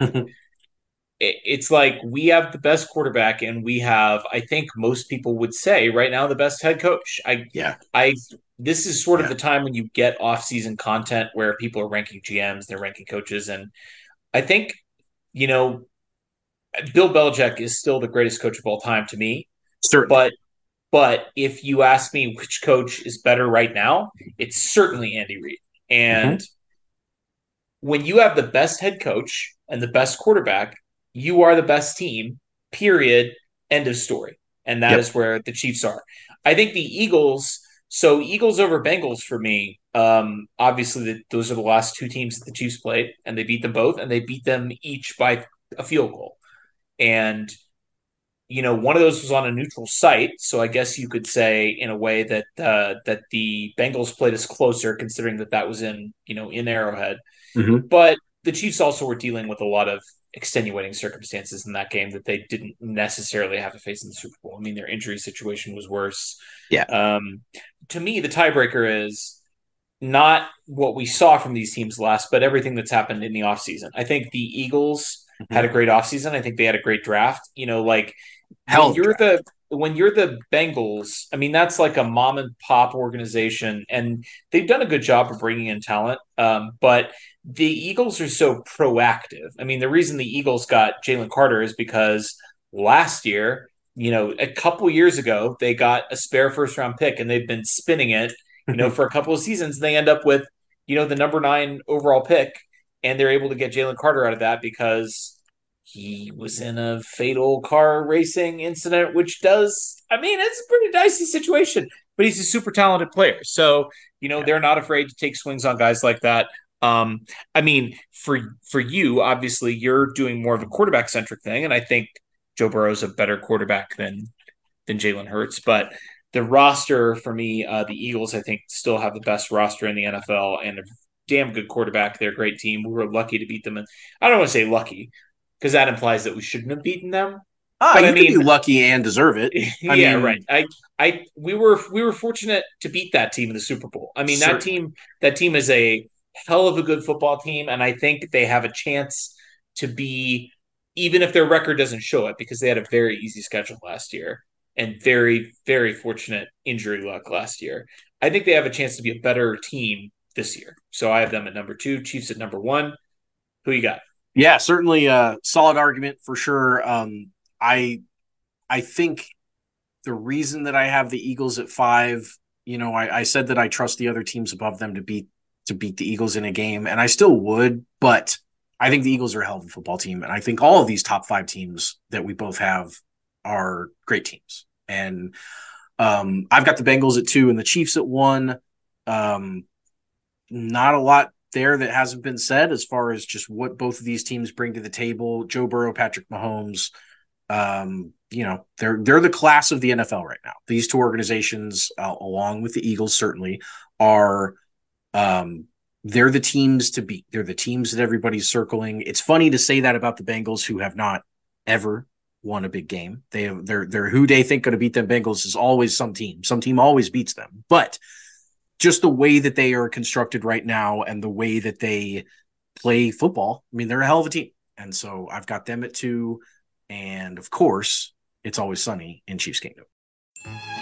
it, it's like we have the best quarterback and we have, I think most people would say right now, the best head coach. I yeah. I This is sort of yeah. the time when you get off-season content where people are ranking G Ms, they're ranking coaches. And I think, you know – Bill Belichick is still the greatest coach of all time to me. Certainly. But but if you ask me which coach is better right now, it's certainly Andy Reid. And mm-hmm. when you have the best head coach and the best quarterback, you are the best team, period, end of story. And that yep. is where the Chiefs are. I think the Eagles So Eagles over Bengals for me. Um, obviously, the, those are the last two teams that the Chiefs played, and they beat them both, and they beat them each by a field goal. And you know, one of those was on a neutral site, so I guess you could say in a way that uh, that the Bengals played us closer, considering that that was in you know in Arrowhead. Mm-hmm. But the Chiefs also were dealing with a lot of extenuating circumstances in that game that they didn't necessarily have to face in the Super Bowl. I mean, their injury situation was worse. Yeah. Um, to me, the tiebreaker is not what we saw from these teams last, but everything that's happened in the offseason. I think the Eagles mm-hmm. had a great offseason. I think they had a great draft. You know, like Hell when you're draft. the when you're the Bengals, I mean, that's like a mom and pop organization, and they've done a good job of bringing in talent. Um, but the Eagles are so proactive. I mean, the reason the Eagles got Jalen Carter is because last year, you know, a couple years ago, they got a spare first round pick, and they've been spinning it, you know, for a couple of seasons. They end up with, you know, the number nine overall pick, and they're able to get Jalen Carter out of that because he was in a fatal car racing incident, which does, I mean, it's a pretty dicey situation, but he's a super talented player. So, you know, yeah. they're not afraid to take swings on guys like that. Um, I mean, for for you, obviously, you're doing more of a quarterback centric thing, and I think Joe Burrow's a better quarterback than than Jalen Hurts. But the roster for me, uh, the Eagles, I think, still have the best roster in the N F L and a damn good quarterback. They're a great team. We were lucky to beat them, and I don't want to say lucky because that implies that we shouldn't have beaten them. Ah, but you I mean, could be lucky and deserve it. I yeah, mean, right. I, I, we were we were fortunate to beat that team in the Super Bowl. I mean, certainly. that team that team is a hell of a good football team, and I think they have a chance to be, even if their record doesn't show it, because they had a very easy schedule last year and very, very fortunate injury luck last year. I think they have a chance to be a better team this year. So I have them at number two, Chiefs at number one. Who you got? Yeah, certainly a solid argument for sure. Um, I, I think the reason that I have the Eagles at five, you know, I, I said that I trust the other teams above them to beat to beat the Eagles in a game, and I still would, but I think the Eagles are a hell of a football team, and I think all of these top five teams that we both have are great teams. And um, I've got the Bengals at two and the Chiefs at one. Um, not a lot there that hasn't been said as far as just what both of these teams bring to the table. Joe Burrow, Patrick Mahomes, um, you know, they're they're the class of the N F L right now. These two organizations, uh, along with the Eagles, certainly are. Um, they're the teams to beat. They're the teams that everybody's circling. It's funny to say that about the Bengals, who have not ever won a big game. They have, they're they're who they think going to beat them Bengals is always some team. Some team always beats them, but just the way that they are constructed right now and the way that they play football, I mean, they're a hell of a team. And so I've got them at two. And of course, it's always sunny in Chiefs Kingdom.